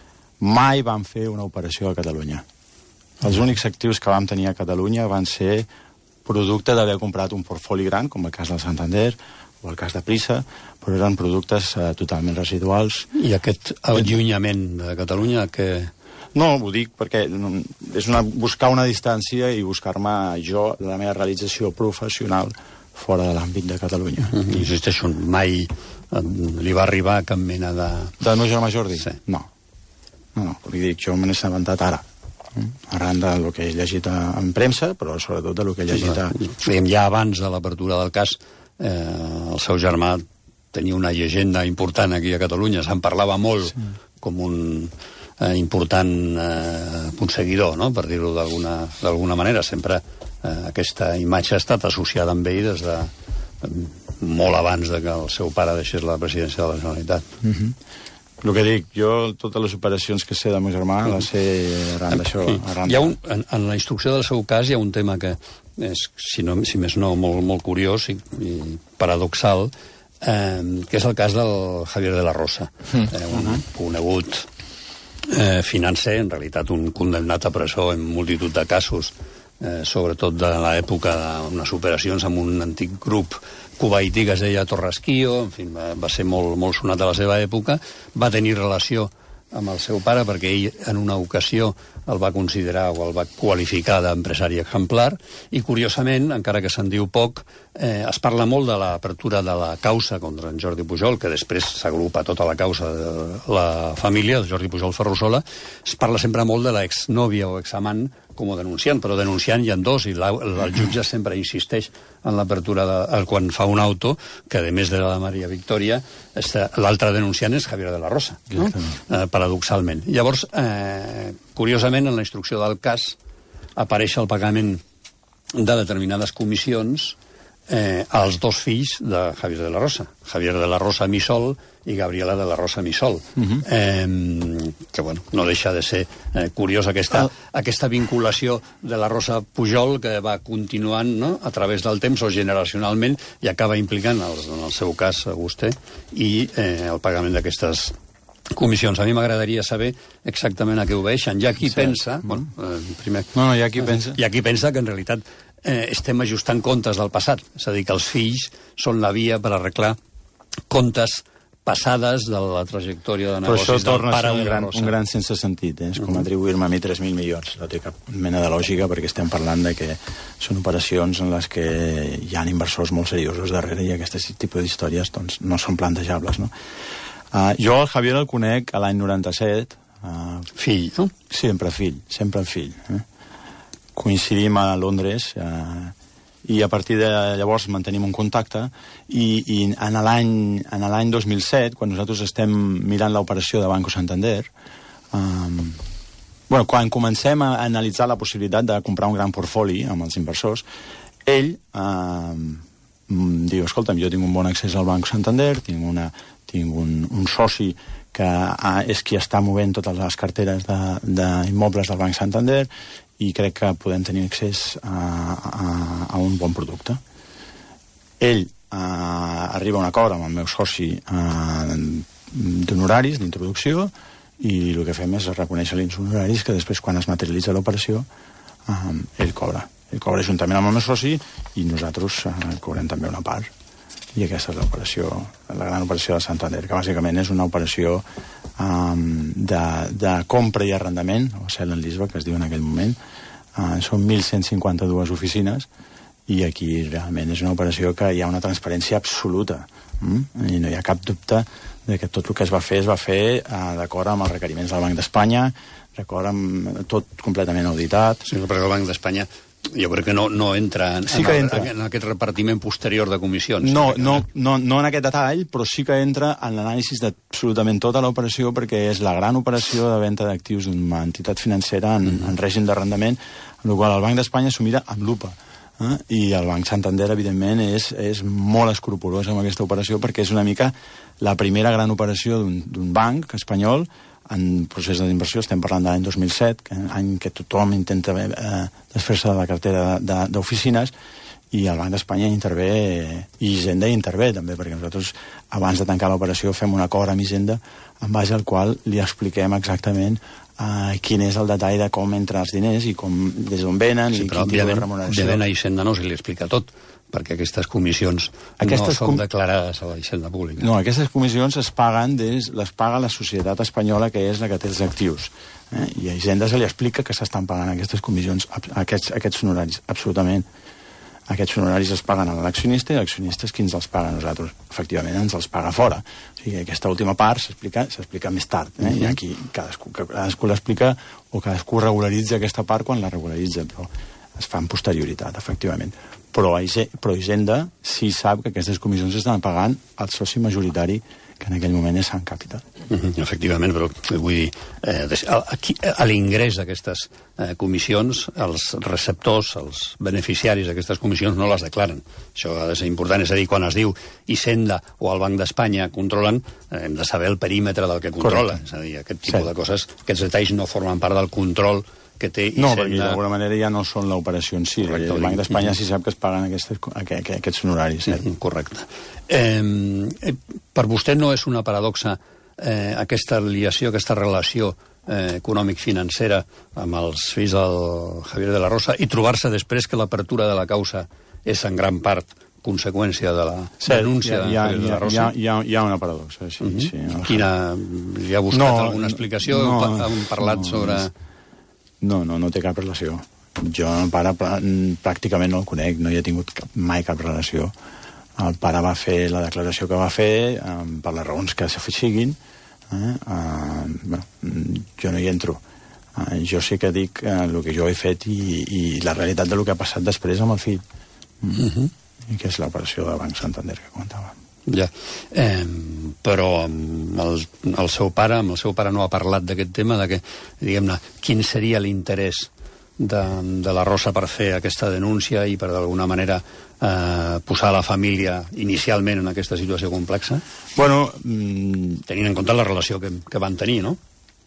Mai vam fer una operació a Catalunya. Els únics actius que vam tenir a Catalunya van ser producte d'haver comprat un portfoli gran, com el cas del Santander o el cas de Prisa, però eren productes uh, totalment residuals. I aquest allunyament de Catalunya que... No, ho dic perquè és una, buscar una distància i buscar-me jo la meva realització professional fora de l'àmbit de Catalunya. Mm-hmm. Insisteixo, mai li va arribar cap mena de... Del meu germà Jordi? Sí. No. No, no, li dic, jo me n'he assabentat ara. Arran del que he llegit en premsa, però sobretot del que he llegit a... Ja abans de l'apertura del cas, eh, el seu germà tenia una llegenda important aquí a Catalunya, se'n parlava molt sí. com un... Eh, important eh, aconseguidor, no? Per dir-ho d'alguna manera. Sempre eh, aquesta imatge ha estat associada amb ell des de eh, molt abans de que el seu pare deixés la presidència de la Generalitat. Mm-hmm. El que dic, jo totes les operacions que sé del meu germà mm-hmm. les sé arran d'això. Arran hi ha un, en, en la instrucció del seu cas hi ha un tema que és, si, no, si més no, molt, molt curiós i, i paradoxal, eh, que és el cas del Javier de la Rosa, mm. eh, un uh-huh. conegut Eh, financer, en realitat un condemnat a presó en multitud de casos, eh, sobretot de l'època d'unes operacions amb un antic grup cubaití que es deia Torresquillo, en fi, va, va ser molt, molt sonat a la seva època, va tenir relació amb el seu pare perquè ell en una ocasió el va considerar o el va qualificar d'empresari exemplar i curiosament, encara que se'n diu poc, eh, es parla molt de l'apertura de la causa contra en Jordi Pujol, que després s'agrupa tota la causa de la família, de Jordi Pujol Ferrusola, es parla sempre molt de l'exnòvia o examant com a denunciant, però denunciant hi ha dos, i la, el jutge sempre insisteix en l'apertura de, quan fa un auto, que a més de la Maria Victòria, l'altre denunciant és Javier de la Rosa, no? eh, paradoxalment. Llavors, eh, curiosament, en la instrucció del cas apareix el pagament de determinades comissions eh, als dos fills de Javier de la Rosa, Javier de la Rosa Missol i Gabriela de la Rosa Missol. Uh-huh. eh, que, bueno, no deixa de ser eh, curiós aquesta, uh. aquesta vinculació de la Rosa Pujol que va continuant, no?, a través del temps o generacionalment, i acaba implicant, en el seu cas, a vostè, i eh, el pagament d'aquestes comissions. A mi m'agradaria saber exactament a què obeixen. Hi ha qui sí. pensa... Bueno, eh, primer, no, no, hi ha qui pensa... Hi ha qui pensa que, en realitat, eh, estem ajustant comptes del passat. És a dir, que els fills són la via per arreglar comptes passades de la trajectòria de negocis del pare de la Rosa. Però això torna a ser un gran, un gran sense sentit. Eh? És com atribuir-me a mi tres mil milions. No té cap mena de lògica, perquè estem parlant de que són operacions en les que hi ha inversors molt seriosos darrere, i aquest tipus d'històries doncs, no són plantejables, no? Uh, jo el Javier el conec a l'any noranta-set. Uh, fill, no? Sempre fill, sempre fill. Eh? Coincidim a Londres, uh, i a partir de llavors mantenim un contacte, i, i en l'any dos mil set, quan nosaltres estem mirant l'operació de Banco Santander, um, bueno, quan comencem a analitzar la possibilitat de comprar un gran portfoli amb els inversors, ell um, diu, escolta'm, jo tinc un bon accés al Banco Santander, tinc una tinc un, un soci que ah, és qui està movent totes les carteres d'immobles de, del Banc Santander, i crec que podem tenir accés a, a, a un bon producte. Ell ah, arriba a un acord amb el meu soci ah, d'honoraris, d'introducció, i el que fem és reconèixer-li els honoraris que després, quan es materialitza l'operació, ah, ell cobra. Ell cobra juntament amb el meu soci, i nosaltres ah, cobrem també una part. I aquesta és l'operació, la gran operació de Santander, que bàsicament és una operació um, de, de compra i arrendament, o sell and leaseback, que es diu en aquell moment. Uh, són mil cent cinquanta-dues oficines, i aquí realment és una operació que hi ha una transparència absoluta. Mm? I no hi ha cap dubte de que tot el que es va fer es va fer uh, d'acord amb els requeriments del Banc d'Espanya, d'acord amb tot completament auditat. Sí, perquè el Banc d'Espanya, jo crec que no, no entra, en, sí que en, entra en aquest repartiment posterior de comissions. No, no, no, no en aquest detall, però sí que entra en l'anàlisi d'absolutament tota l'operació, perquè és la gran operació de venda d'actius d'una entitat financera en, mm-hmm. en règim d'arrendament, en la qual el Banc d'Espanya s'ho mira amb lupa. Eh? I el Banc Santander, evidentment, és, és molt escrupolós amb aquesta operació, perquè és una mica la primera gran operació d'un banc espanyol en procés d'inversió. Estem parlant de l'any dos mil set, que, any que tothom intenta eh, desfer-se de la cartera d'oficines, i el Banc d'Espanya intervé, i Hisenda intervé també, perquè nosaltres, abans de tancar l'operació, fem un acord amb Hisenda en base al qual li expliquem exactament eh, quin és el detall de com entren els diners i com, des d'on venen, sí, i quin tipus de remuneració. Òbviament a Hisenda no se li explica tot, perquè aquestes comissions aquestes no són com... declarades a la Hisenda Pública. No, aquestes comissions es paguen des, les paga la societat espanyola, que és la que té els actius. Eh? I a Hisenda se li explica que s'estan pagant aquestes comissions, aquests, aquests honoraris, absolutament. Aquests honoraris es paguen a l'accionista, i l'accionista és qui ens els paga a nosaltres. Efectivament, ens els paga fora. O sigui, aquesta última part s'explica més tard. Eh? Mm-hmm. I aquí cadascú, cadascú l'explica, o cadascú regularitza aquesta part quan la regularitza, però es fa amb posterioritat, efectivament. Però, però Hisenda sí sap que aquestes comissions estan pagant el soci majoritari, que en aquell moment és Sant Capital. Mm-hmm, efectivament, però vull dir, eh, aquí, a l'ingrés d'aquestes eh, comissions, els receptors, els beneficiaris d'aquestes comissions no les declaren. Això ha de ser important, és a dir, quan es diu Hisenda o el Banc d'Espanya controlen, eh, hem de saber el perímetre del que controla. Correcte. És a dir, aquest tipus sí. de coses, aquests detalls no formen part del control que té Hisenda. No, perquè d'alguna manera ja no són l'operació en si. Correcte, el Banc d'Espanya sí sap que es paguen aquestes, aquests, aquests honoraris. Eh? Correcte. Eh, per vostè no és una paradoxa eh, aquesta liació, aquesta relació eh, econòmic-financera amb els fills del Javier de la Rosa, i trobar-se després que l'apertura de la causa és en gran part conseqüència de la sí, denúncia ha, de Javier de la Rosa? Hi ha, hi ha, hi ha una paradoxa, sí. Uh-huh. sí Quina? Li ha buscat no, alguna explicació? No, Hem parlat no, sobre... No, no, no té cap relació. Jo el pare pràcticament no el conec, no hi he tingut cap, mai cap relació. El pare va fer la declaració que va fer um, per les raons que siguin. Eh? Uh, bueno, jo no hi entro. Uh, jo sí que dic uh, el que jo he fet i, i la realitat del que ha passat després amb el fill. Mm. Uh-huh. I que és l'operació de Banc Santander que comentava. Ja, eh, però el, el seu pare, amb el seu pare no ha parlat d'aquest tema, de que, diguem-ne, quin seria l'interès de, de la Rosa per fer aquesta denúncia i per d'alguna manera eh, posar la família inicialment en aquesta situació complexa? Bueno, mm... tenint en compte la relació que, que van tenir, no?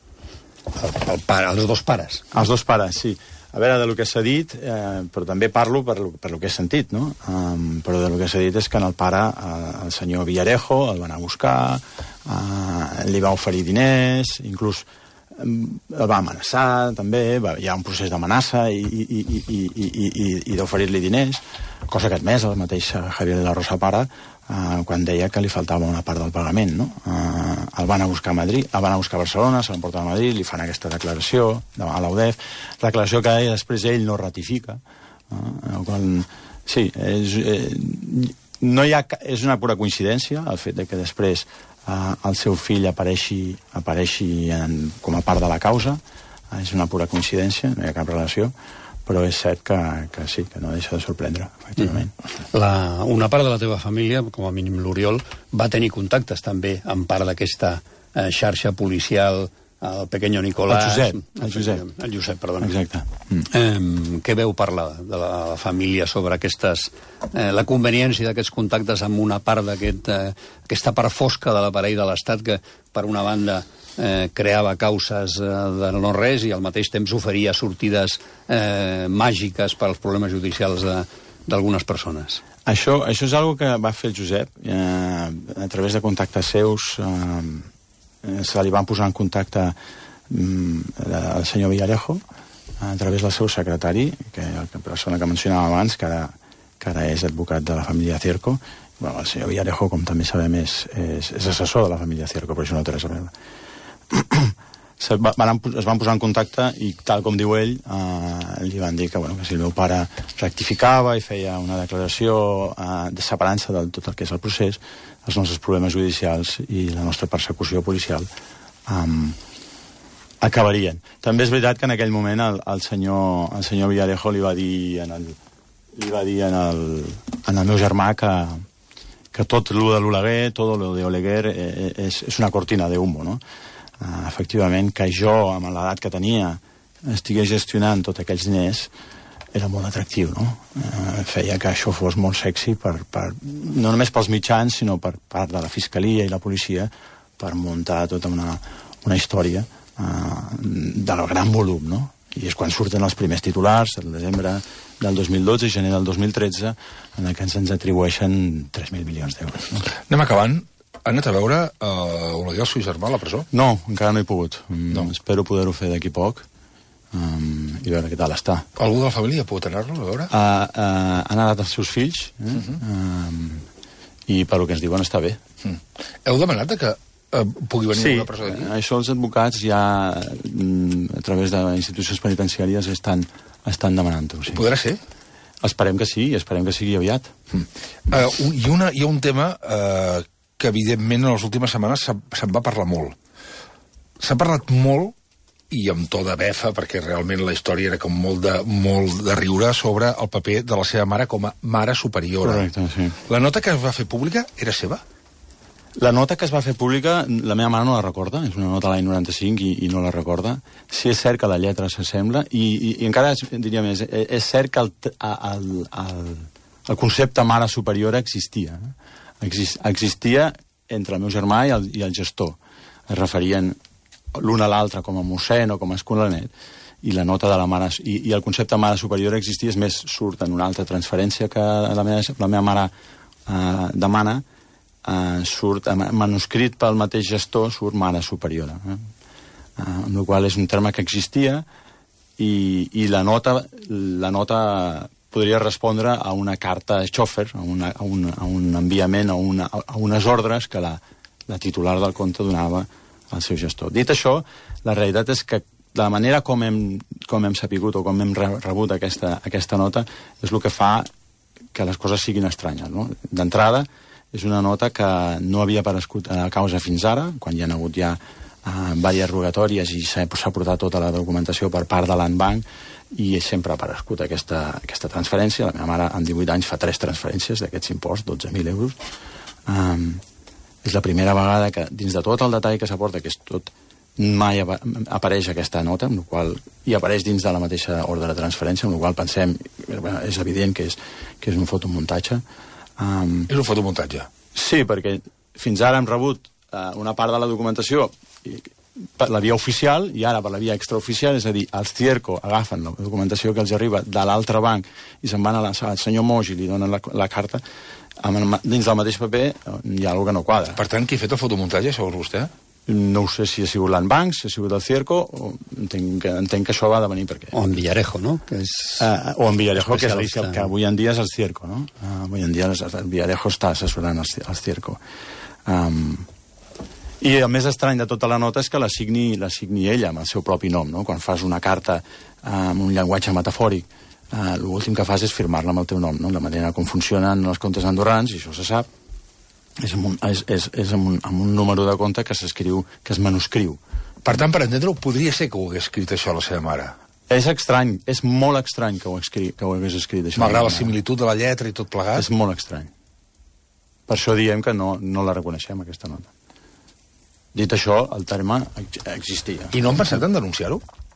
El, el pare, els dos pares. Els dos pares, sí. A veure, de lo que s'ha dit, eh, però també parlo per lo, per lo que he sentit, no? Um, però de lo que s'ha dit és que en el pare, eh, el senyor Villarejo, el va anar a buscar, eh, li va oferir diners, inclús eh, el va amenaçar, també, va, hi ha un procés d'amenaça i, i, i, i, i, i, i d'oferir-li diners, cosa que ha admès el mateix Javier de la Rosa pare, Uh, quan deia que li faltava una part del pagament, no? Uh, el van a buscar a Madrid, el van a buscar a Barcelona, se l'emporten a Madrid, li fan aquesta declaració a l'U D E F, declaració que després ell no ratifica. Uh, quan, sí, és, eh, no hi ha, és una pura coincidència el fet de que després uh, el seu fill apareixi, apareixi en, com a part de la causa, uh, és una pura coincidència, no hi ha cap relació, però és cert que, que sí, que no deixa de sorprendre, efectivament. La, una part de la teva família, com a mínim l'Oriol, va tenir contactes també amb part d'aquesta eh, xarxa policial, el Pequeño Nicolás... El Josep. El Josep, el Josep perdona. Exacte. Mm. Eh, què veu parlar de la, la família sobre aquestes, eh, la conveniència d'aquests contactes amb una part d'aquest, eh, aquesta part fosca de l'aparell de l'Estat que, per una banda, Eh, creava causes eh, de no res i al mateix temps oferia sortides eh, màgiques per als problemes judicials d'algunes persones. Això, això és una que va fer el Josep. Eh, a través de contactes seus eh, se li van posar en contacte mm, el senyor Villarejo a través del seu secretari, que la persona que mencionava abans, que ara, que ara és advocat de la família Cierco. Bueno, el senyor Villarejo, com també sabem, és, és, és assessor de la família Cierco, però això no té res a veure. Se van, es van posar en contacte i, tal com diu ell, eh, li van dir que, bueno, que si el meu pare rectificava i feia una declaració eh, de separança de tot el que és el procés, els nostres problemes judicials i la nostra persecució policial eh, acabarien. També és veritat que en aquell moment el, el, senyor, el senyor Villarejo li va dir en el, li va dir en el, en el meu germà que, que tot lo de l'Oleguer, tot lo de Oleguer eh, és, és una cortina de humo, no? Uh, efectivament, que jo, amb l'edat que tenia, estigués gestionant tots aquells diners, era molt atractiu, no? Uh, feia que això fos molt sexy, per, per, no només pels mitjans, sinó per part de la Fiscalia i la policia, per muntar tota una, una història uh, del gran volum, no? I és quan surten els primers titulars, el desembre del dos mil dotze i gener del dos mil tretze, en què ens, ens atribueixen tres mil milions d'euros. No? Anem acabant. Ha anat a veure uh, Oleguer, el seu germà, a la presó? No, encara no he pogut. No. Espero poder-ho fer d'aquí poc um, i veure què tal està. Algú de la família ha pogut anar-lo a veure? Uh, uh, han anat els seus fills eh? uh -huh. um, i per lo que ens diuen està bé. Mm. Heu demanat que uh, pugui venir sí, una persona d'aquí? Sí, això els advocats ja mm, a través d'institucions penitenciàries estan, estan demanant-ho. Sí. Podrà ser? Esperem que sí, esperem que sigui aviat. Mm. Uh, un, i una, hi ha un tema... Uh, que evidentment en les últimes setmanes se'n se va parlar molt. S'ha parlat molt, i amb to de befa, perquè realment la història era com molt de, molt de riure, sobre el paper de la seva mare com a mare superiora. Correcte, sí. La nota que es va fer pública era seva? La nota que es va fer pública, la meva mare no la recorda, és una nota de l'any noranta-cinc i, i no la recorda. Sí, és cert que la lletra s'assembla, i, i, i encara diria més, és cert que el, el, el, el concepte mare superiora existia, eh? Existia entre el meu germà i el, i el gestor. Es referien l'un a l'altre com a mossèn o com a escolanet, i la nota de la mare... I, i el concepte mare superior existia, és més, surt en una altra transferència que la meva, la meva mare eh, demana, eh, surt, en manuscrit pel mateix gestor, surt mare superiora. Eh? Eh, amb la qual és un terme que existia, i, i la nota... La nota podria respondre a una carta xòfer, a, una, a, un, a un enviament, a, una, a unes ordres que la, la titular del compte donava al seu gestor. Dit això, la realitat és que de la manera com hem, com hem sapigut o com hem rebut aquesta, aquesta nota és el que fa que les coses siguin estranyes. No? D'entrada, és una nota que no havia aparegut a la causa fins ara, quan hi ha hagut ja uh, diverses rogatòries i s'ha portat tota la documentació per part de l'Anbanc i sempre ha aparegut aquesta, aquesta transferència. La meva mare en divuit anys fa tres transferències d'aquests imposts, dotze mil euros. Um, és la primera vegada que, dins de tot el detall que s'aporta, que és tot, mai apareix aquesta nota, amb la qual i apareix dins de la mateixa ordre de transferència, amb la qual pensem, bueno, és evident que és, que és un fotomuntatge. Um, és un fotomuntatge? Sí, perquè fins ara hem rebut uh, una part de la documentació i, per la via oficial i ara per la via extraoficial, és a dir, els Cierco agafen la documentació que els arriba de l'altre banc i se'n van a la, al senyor Moix i li donen la, la carta, amb el, dins del mateix paper hi ha alguna que no quadra. Per tant, qui ha fet el fotomuntatge, segons vostè? No ho sé si ha sigut l'Anbanc, si ha sigut el Cierco, o entenc, que, entenc que això va de venir per què. O en Villarejo, no? Que és... Uh, o en Villarejo, que, és el, que, que avui en dia és el Cierco, no? Uh, avui en dia el, el Villarejo està assessorant el, el Cierco. Um, I el més estrany de tota la nota és que la signi, la signi ella amb el seu propi nom, no? Quan fas una carta amb un llenguatge metafòric, uh, l'últim que fas és firmar-la amb el teu nom, no? La manera com funcionen els comptes andorrans, i això se sap, és amb un, és, és, és amb un, amb un número de compte que s'escriu, que es manuscriu. Per tant, per entendre-ho, podria ser que ho hagués escrit això la seva mare. És estrany, és molt estrany que ho, escrit, que ho hagués escrit això. Malgrat la similitud de la lletra i tot plegat. És molt estrany. Per això diem que no, no la reconeixem, aquesta nota. Dit això, el terme existia. I no han pensat en denunciar-ho?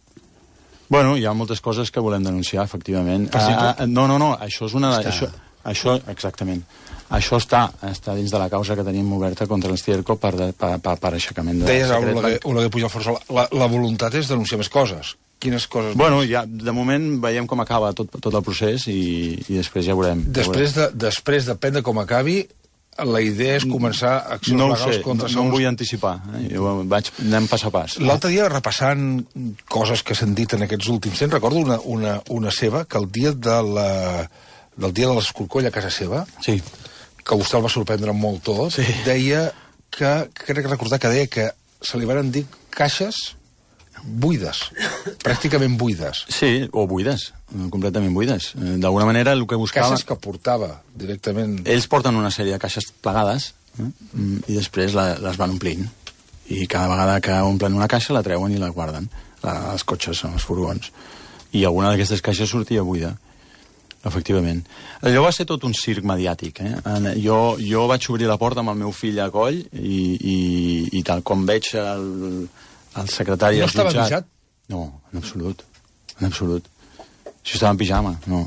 Bueno, hi ha moltes coses que volem denunciar, efectivament. Ah, ah, no, no, no, això és una... Està... Això, això, exactament. Això està, està dins de la causa que tenim oberta contra el Cierco per, de, per, per, per aixecament de... Deies, Oleguer Pujol Forçol, la, la voluntat és denunciar més coses. Quines coses? Bueno, ja, de moment veiem com acaba tot, tot el procés i, i després ja veurem. Després, de, després depèn de com acabi, la idea és començar accions no legals sé, contra... No, no em vull anticipar, eh? Jo vaig, anem pas a pas. L'altre dia, repassant coses que s'han dit en aquests últims temps, recordo una, una, una seva, que el dia de la, del dia de l'escorcoll a casa seva, sí, que vostè el va sorprendre molt tot, sí, deia que, crec recordar que deia que se li van dir caixes buides, pràcticament buides. Sí, o buides, completament buides. D'alguna manera, el que buscava... Caixes que portava directament... Ells porten una sèrie de caixes plegades eh? i després la, les van omplint. I cada vegada que omplen una caixa la treuen i la guarden, la, els cotxes, els furgons. I alguna d'aquestes caixes sortia buida, efectivament. Allò va ser tot un circ mediàtic. Eh? Jo, jo vaig obrir la porta amb el meu fill a coll i, i, i tal com veig el... el secretari... No estava avisat? No, en absolut. En absolut. Si estava en pijama, no.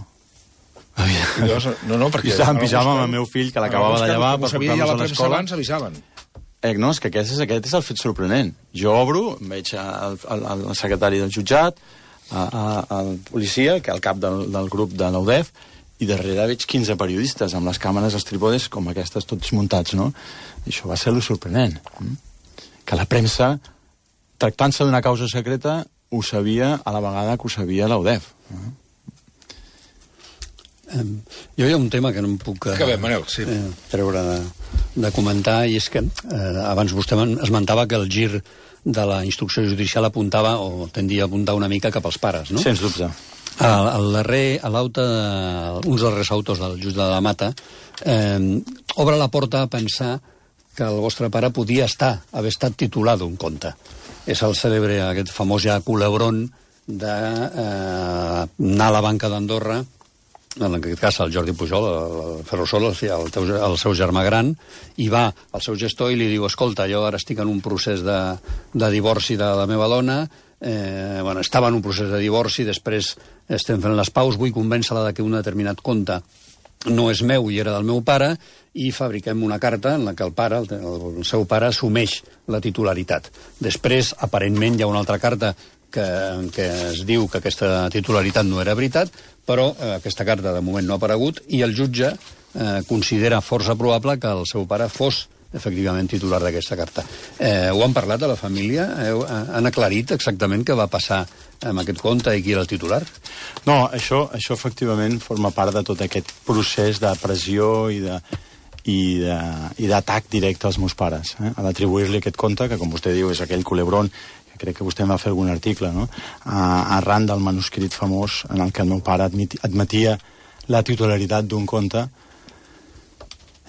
No, no, perquè... Si estava en pijama amb el meu fill, que l'acabava de llevar per portar-nos a l'escola. Abans avisaven. Eh, no, és que aquest és, aquest és el fet sorprenent. Jo obro, veig el, el, el secretari del jutjat, el policia, que al cap del, del grup de l'U D E F, i darrere veig quinze periodistes amb les càmeres, els trípodes, com aquestes, tots muntats, no? I això va ser lo sorprenent. Que la premsa, tractant-se d'una causa secreta, ho sabia a la vegada que ho sabia l'U D E F. Uh-huh. Um, jo hi ha un tema que no em puc Acabem, Manel, sí. eh, treure de, de comentar, i és que eh, abans vostè esmentava que el gir de la instrucció judicial apuntava, o tendia a apuntar una mica cap als pares, no? Sens dubte. Al, al darrer, a l'auta, uns darrers autos del jutge de la Mata, eh, obre la porta a pensar que el vostre pare podia estar, haver estat titular d'un conte. És el cèlebre, aquest famós ja culebron d'anar eh, a la banca d'Andorra, en aquest cas el Jordi Pujol, el Ferrosol, el, el, teu, el seu germà gran, i va al seu gestor i li diu: escolta, jo ara estic en un procés de, de divorci de la meva dona, eh, bueno, estava en un procés de divorci, després estem fent les paus, vull convèncer-la de que un determinat compte no és meu i era del meu pare, i fabriquem una carta en la que el pare, el, el seu pare, assumeix la titularitat. Després, aparentment, hi ha una altra carta que, que es diu que aquesta titularitat no era veritat, però eh, aquesta carta de moment no ha aparegut, i el jutge eh, considera força probable que el seu pare fos efectivament titular d'aquesta carta. Eh, ho han parlat a la família? Eh, han aclarit exactament què va passar amb aquest compte i qui era el titular? No, això, això efectivament forma part de tot aquest procés de pressió i de i d'atac directe als meus pares, eh? A d'atribuir-li aquest compte, que com vostè diu és aquell culebron, que crec que vostè en va fer algun article, no? A, arran del manuscrit famós en el que el meu pare admit, admetia la titularitat d'un compte.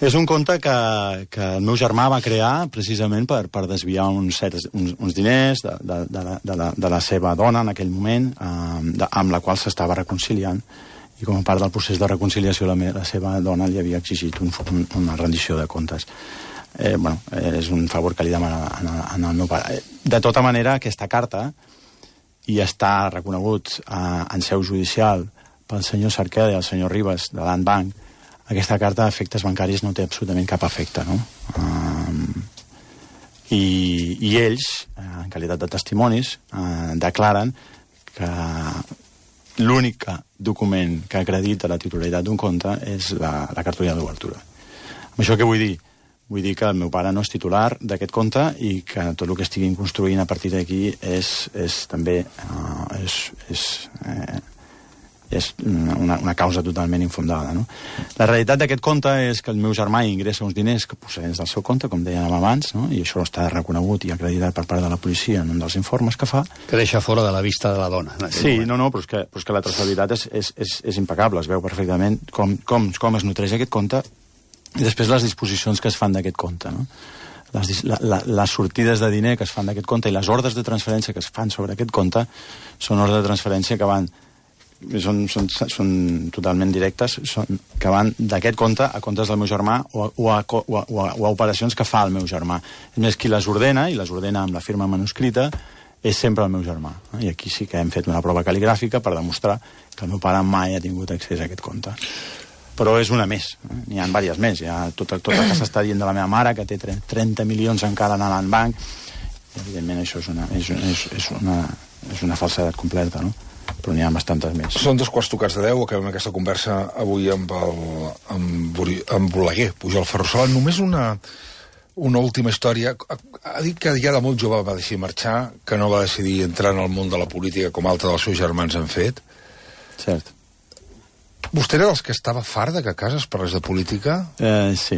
És un conte que, que el meu germà va crear precisament per, per desviar uns, certs, uns, uns diners de, de, de, la, de, la, de la seva dona en aquell moment, eh, de, amb la qual s'estava reconciliant, i com a part del procés de reconciliació la, me, la seva dona li havia exigit un, un, una rendició de comptes. Eh, bueno, és un favor que li demana en, en el meu pare. De tota manera, aquesta carta, i està reconegut eh, en seu judicial pel senyor Cerqueda i el senyor Ribas de Land Bank, aquesta carta d'efectes bancaris no té absolutament cap efecte, no? Um, i, I ells, en qualitat de testimonis, uh, declaren que l'únic document que acredita la titularitat d'un compte és la, la cartolina d'obertura. Amb això què vull dir? Vull dir que el meu pare no és titular d'aquest compte i que tot el que estiguin construint a partir d'aquí és, és també uh, és, és, eh, és una, una causa totalment infundada, no? La realitat d'aquest compte és que el meu germà ingressa uns diners que procedents del seu compte, com dèiem abans, no? I això està reconegut i acreditat per part de la policia en un dels informes que fa. Que deixa fora de la vista de la dona. Sí, moment. no, no, però és que, però és que la traçabilitat és, és, és, és impecable, es veu perfectament com, com, com es nutreix aquest compte i després les disposicions que es fan d'aquest compte, no? Les, la, la, les sortides de diner que es fan d'aquest compte i les ordres de transferència que es fan sobre aquest compte són ordres de transferència que van Són, són, són totalment directes, són, que van d'aquest compte a comptes del meu germà o a, o, a, o, a, o a operacions que fa el meu germà. És més, qui les ordena, i les ordena amb la firma manuscrita, és sempre el meu germà. I aquí sí que hem fet una prova cal·ligràfica per demostrar que el meu pare mai ha tingut accés a aquest compte. Però és una més, n'hi ha diverses més. Hi ha tot, tot el que s'està dient de la meva mare, que té trenta milions encara en el banc, i evidentment això és una, és, és, és una, és una falsedat completa, no? Però n'hi ha bastantes més. Són dos quarts tocats de deu, acabem aquesta conversa avui amb, el, amb, amb Oleguer Pujol Ferrusola. Només una, una última història. Ha dit que ja de molt jove va decidir marxar, que no va decidir entrar en el món de la política com altres dels seus germans han fet. Cert. Vostè era dels que estava fart de que a casa es parlés de política? Eh, sí.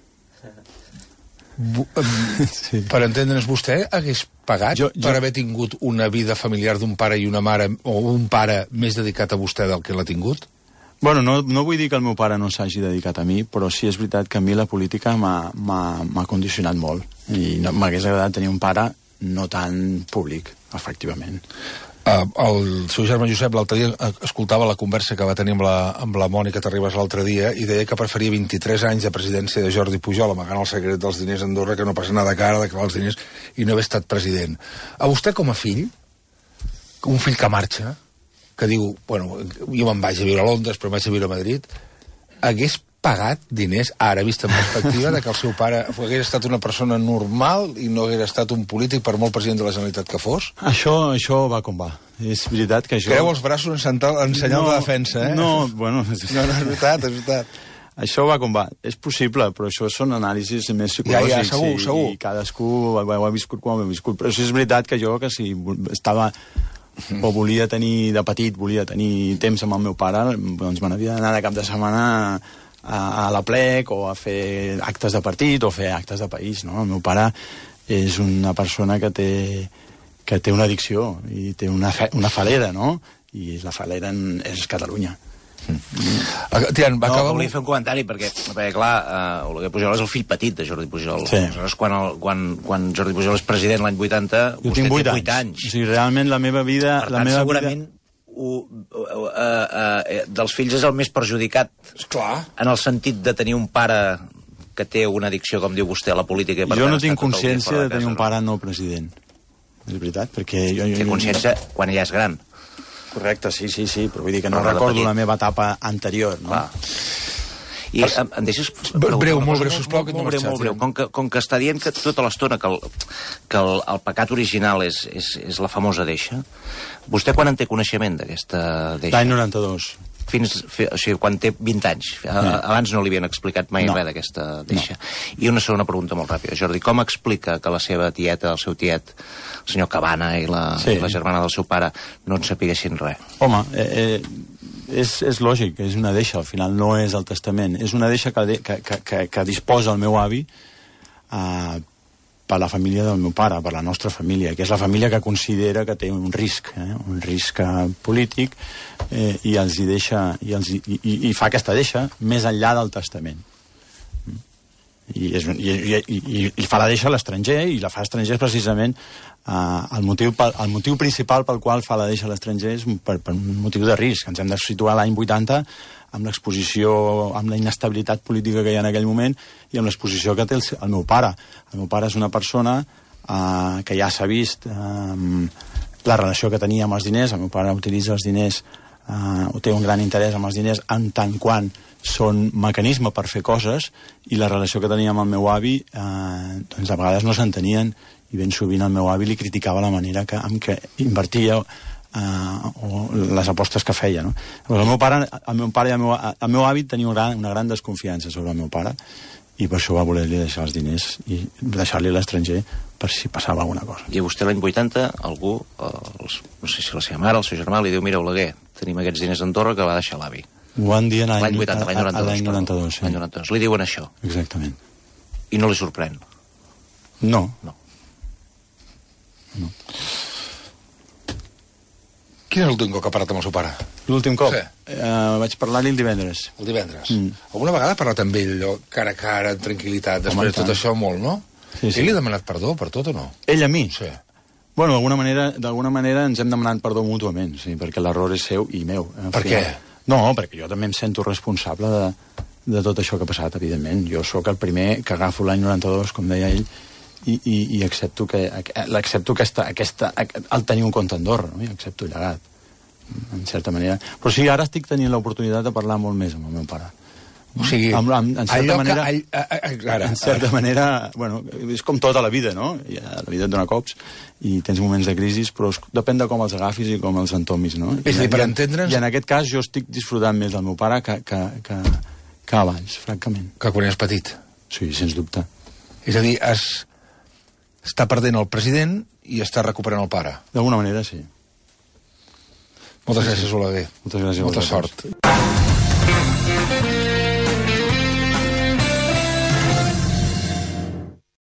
Bu sí. Per entendre'ns, vostè hagués pagat jo, jo... per haver tingut una vida familiar d'un pare i una mare, o un pare més dedicat a vostè del que l'ha tingut? Bueno, no, no vull dir que el meu pare no s'hagi dedicat a mi, però sí és veritat que a mi la política m'ha condicionat molt. I no, m'hagués agradat tenir un pare no tan públic, efectivament. Uh, el seu germà Josep l'altre dia escoltava la conversa que va tenir amb la, amb la Mònica Terribas l'altre dia i deia que preferia vint-i-tres anys de presidència de Jordi Pujol amagant el secret dels diners a Andorra que no passa nada cara de clavar els diners i no haver estat president. A vostè com a fill, un fill que marxa, que diu, bueno, jo me'n vaig a viure a Londres però em vaig a viure a Madrid, hagués pagat diners, ara vist en perspectiva, de que el seu pare hagués estat una persona normal i no hagués estat un polític, per molt president de la Generalitat que fos? Això, això va com va. És veritat que això... Creu els braços en senyal, en senyal no, de defensa, eh? No, bueno... No, no, és veritat, és veritat. Això va com va. És possible, però això són anàlisis més psicològics. Ja, ja, segur, i, segur. I cadascú ho ha, ho ha viscut com ho ha viscut. Però això és veritat que jo, que si estava... o volia tenir, de petit, volia tenir temps amb el meu pare, doncs me n'havia d'anar de cap de setmana a, a la plec o a fer actes de partit o fer actes de país, no? El meu pare és una persona que té, que té una addicció i té una, fe, una falera, no? I la falera en, és Catalunya. Mm. Tian, va no, acabar... volia fer un comentari perquè, perquè clar, uh, Oleguer Pujol és el fill petit de Jordi Pujol. Sí. Aleshores, quan, el, quan, quan Jordi Pujol és president l'any vuitanta, jo vostè té vuit anys. anys. O sigui, realment la meva vida... Per la tant, meva segurament vida... Uh, uh, uh, uh, dels fills és el més perjudicat. Esclar. En el sentit de tenir un pare que té una addicció, com diu vostè, a la política. I per jo tant, no tinc consciència de, de tenir un pare no president. És veritat, perquè... Jo, jo, té consciència jo... quan ja és gran. Correcte, sí, sí, sí, però vull dir que no recordo la meva etapa anterior, no? Clar. I em, em deixes... Breu, molt breu, sisplau, que no marxat. Molt breu, com que, com que està dient que tota l'estona que, el, que el, el pecat original és, és, és la famosa deixa, vostè quan en té coneixement d'aquesta deixa? L'any noranta-dos. Fins, o sigui, quan té vint anys. Sí. Abans no li havien explicat mai no. res d'aquesta deixa. No. I una segona pregunta molt ràpida. Jordi, com explica que la seva tieta, el seu tiet, el senyor Cabana i la, sí. i la germana del seu pare no en sapiguessin res? Home, eh, eh, és, és lògic, és una deixa, al final no és el testament. És una deixa que, de, que, que, que, que disposa el meu avi eh, per la família del meu pare, per la nostra família, que és la família que considera que té un risc, eh, un risc polític, eh, i els hi deixa, i, els hi, i, i fa aquesta deixa més enllà del testament. I, és, i, i, i, i fa la deixa a l'estranger, i la fa a l'estranger precisament uh, el, motiu, el motiu principal pel qual fa la deixa a l'estranger és per, per un motiu de risc. Ens hem de situar l'any vuitanta amb l'exposició, amb la inestabilitat política que hi ha en aquell moment i amb l'exposició que té el, el meu pare. El meu pare és una persona uh, que ja s'ha vist uh, la relació que tenia amb els diners. El meu pare utilitza els diners, uh, té un gran interès amb els diners en tant quant són mecanisme per fer coses, i la relació que tenia amb el meu avi uh, doncs a vegades no s'entenien, i ben sovint el meu avi li criticava la manera que, amb què invertia Uh, o les apostes que feia, no? El meu pare, el meu pare i el meu, el meu avi tenia una gran, una gran desconfiança sobre el meu pare, i per això va voler-li deixar els diners i deixar-li a l'estranger per si passava alguna cosa. I a vostè l'any vuitanta algú, els, no sé si la seva mare, el seu germà, li diu: mira, Oleguer, tenim aquests diners a Andorra que va deixar l'avi. Ho van dir l'any vuitanta, l'any noranta-dos. L'any noranta-dos, sí. L'any noranta-dos. Li diuen això. Exactament. I no li sorprèn? No. No. No. Quin és l'últim cop que ha parlat amb el seu pare? L'últim cop? Sí. Uh, vaig parlar-li el divendres. El divendres. Mm. Alguna vegada ha parlat amb ell, allò, cara a cara, amb tranquil·litat, després de tot això, molt, no? Sí, sí. Ell li ha demanat perdó per tot o no? Ell a mi? Sí. Bueno, d'alguna manera, d'alguna manera ens hem demanat perdó mútuament, sí, perquè l'error és seu i meu. Per què? No, perquè jo també em sento responsable de, de tot això que ha passat, evidentment. Jo sóc el primer que agafo l'any noranta-dos, com deia ell, i, i, i accepto que l'accepto aquesta, aquesta, el tenir un compte a Andorra, no? I accepto el llegat, en certa manera. Però sí, ara estic tenint l'oportunitat de parlar molt més amb el meu pare. O sigui, amb, amb, en certa manera, que... All, a, a, ara, en certa ara. manera, bueno, és com tota la vida, no? La vida et dona cops i tens moments de crisi, però depèn de com els agafis i com els entomis, no? És a dir, per entendre'ns... I en aquest cas jo estic disfrutant més del meu pare que, que, que, que abans, francament. Que quan eres petit. Sí, sens dubte. És a dir, es... està perdent el president i està recuperant el pare. D'alguna manera, sí. Moltes gràcies, Oleguer. Moltes gràcies. Molta sort.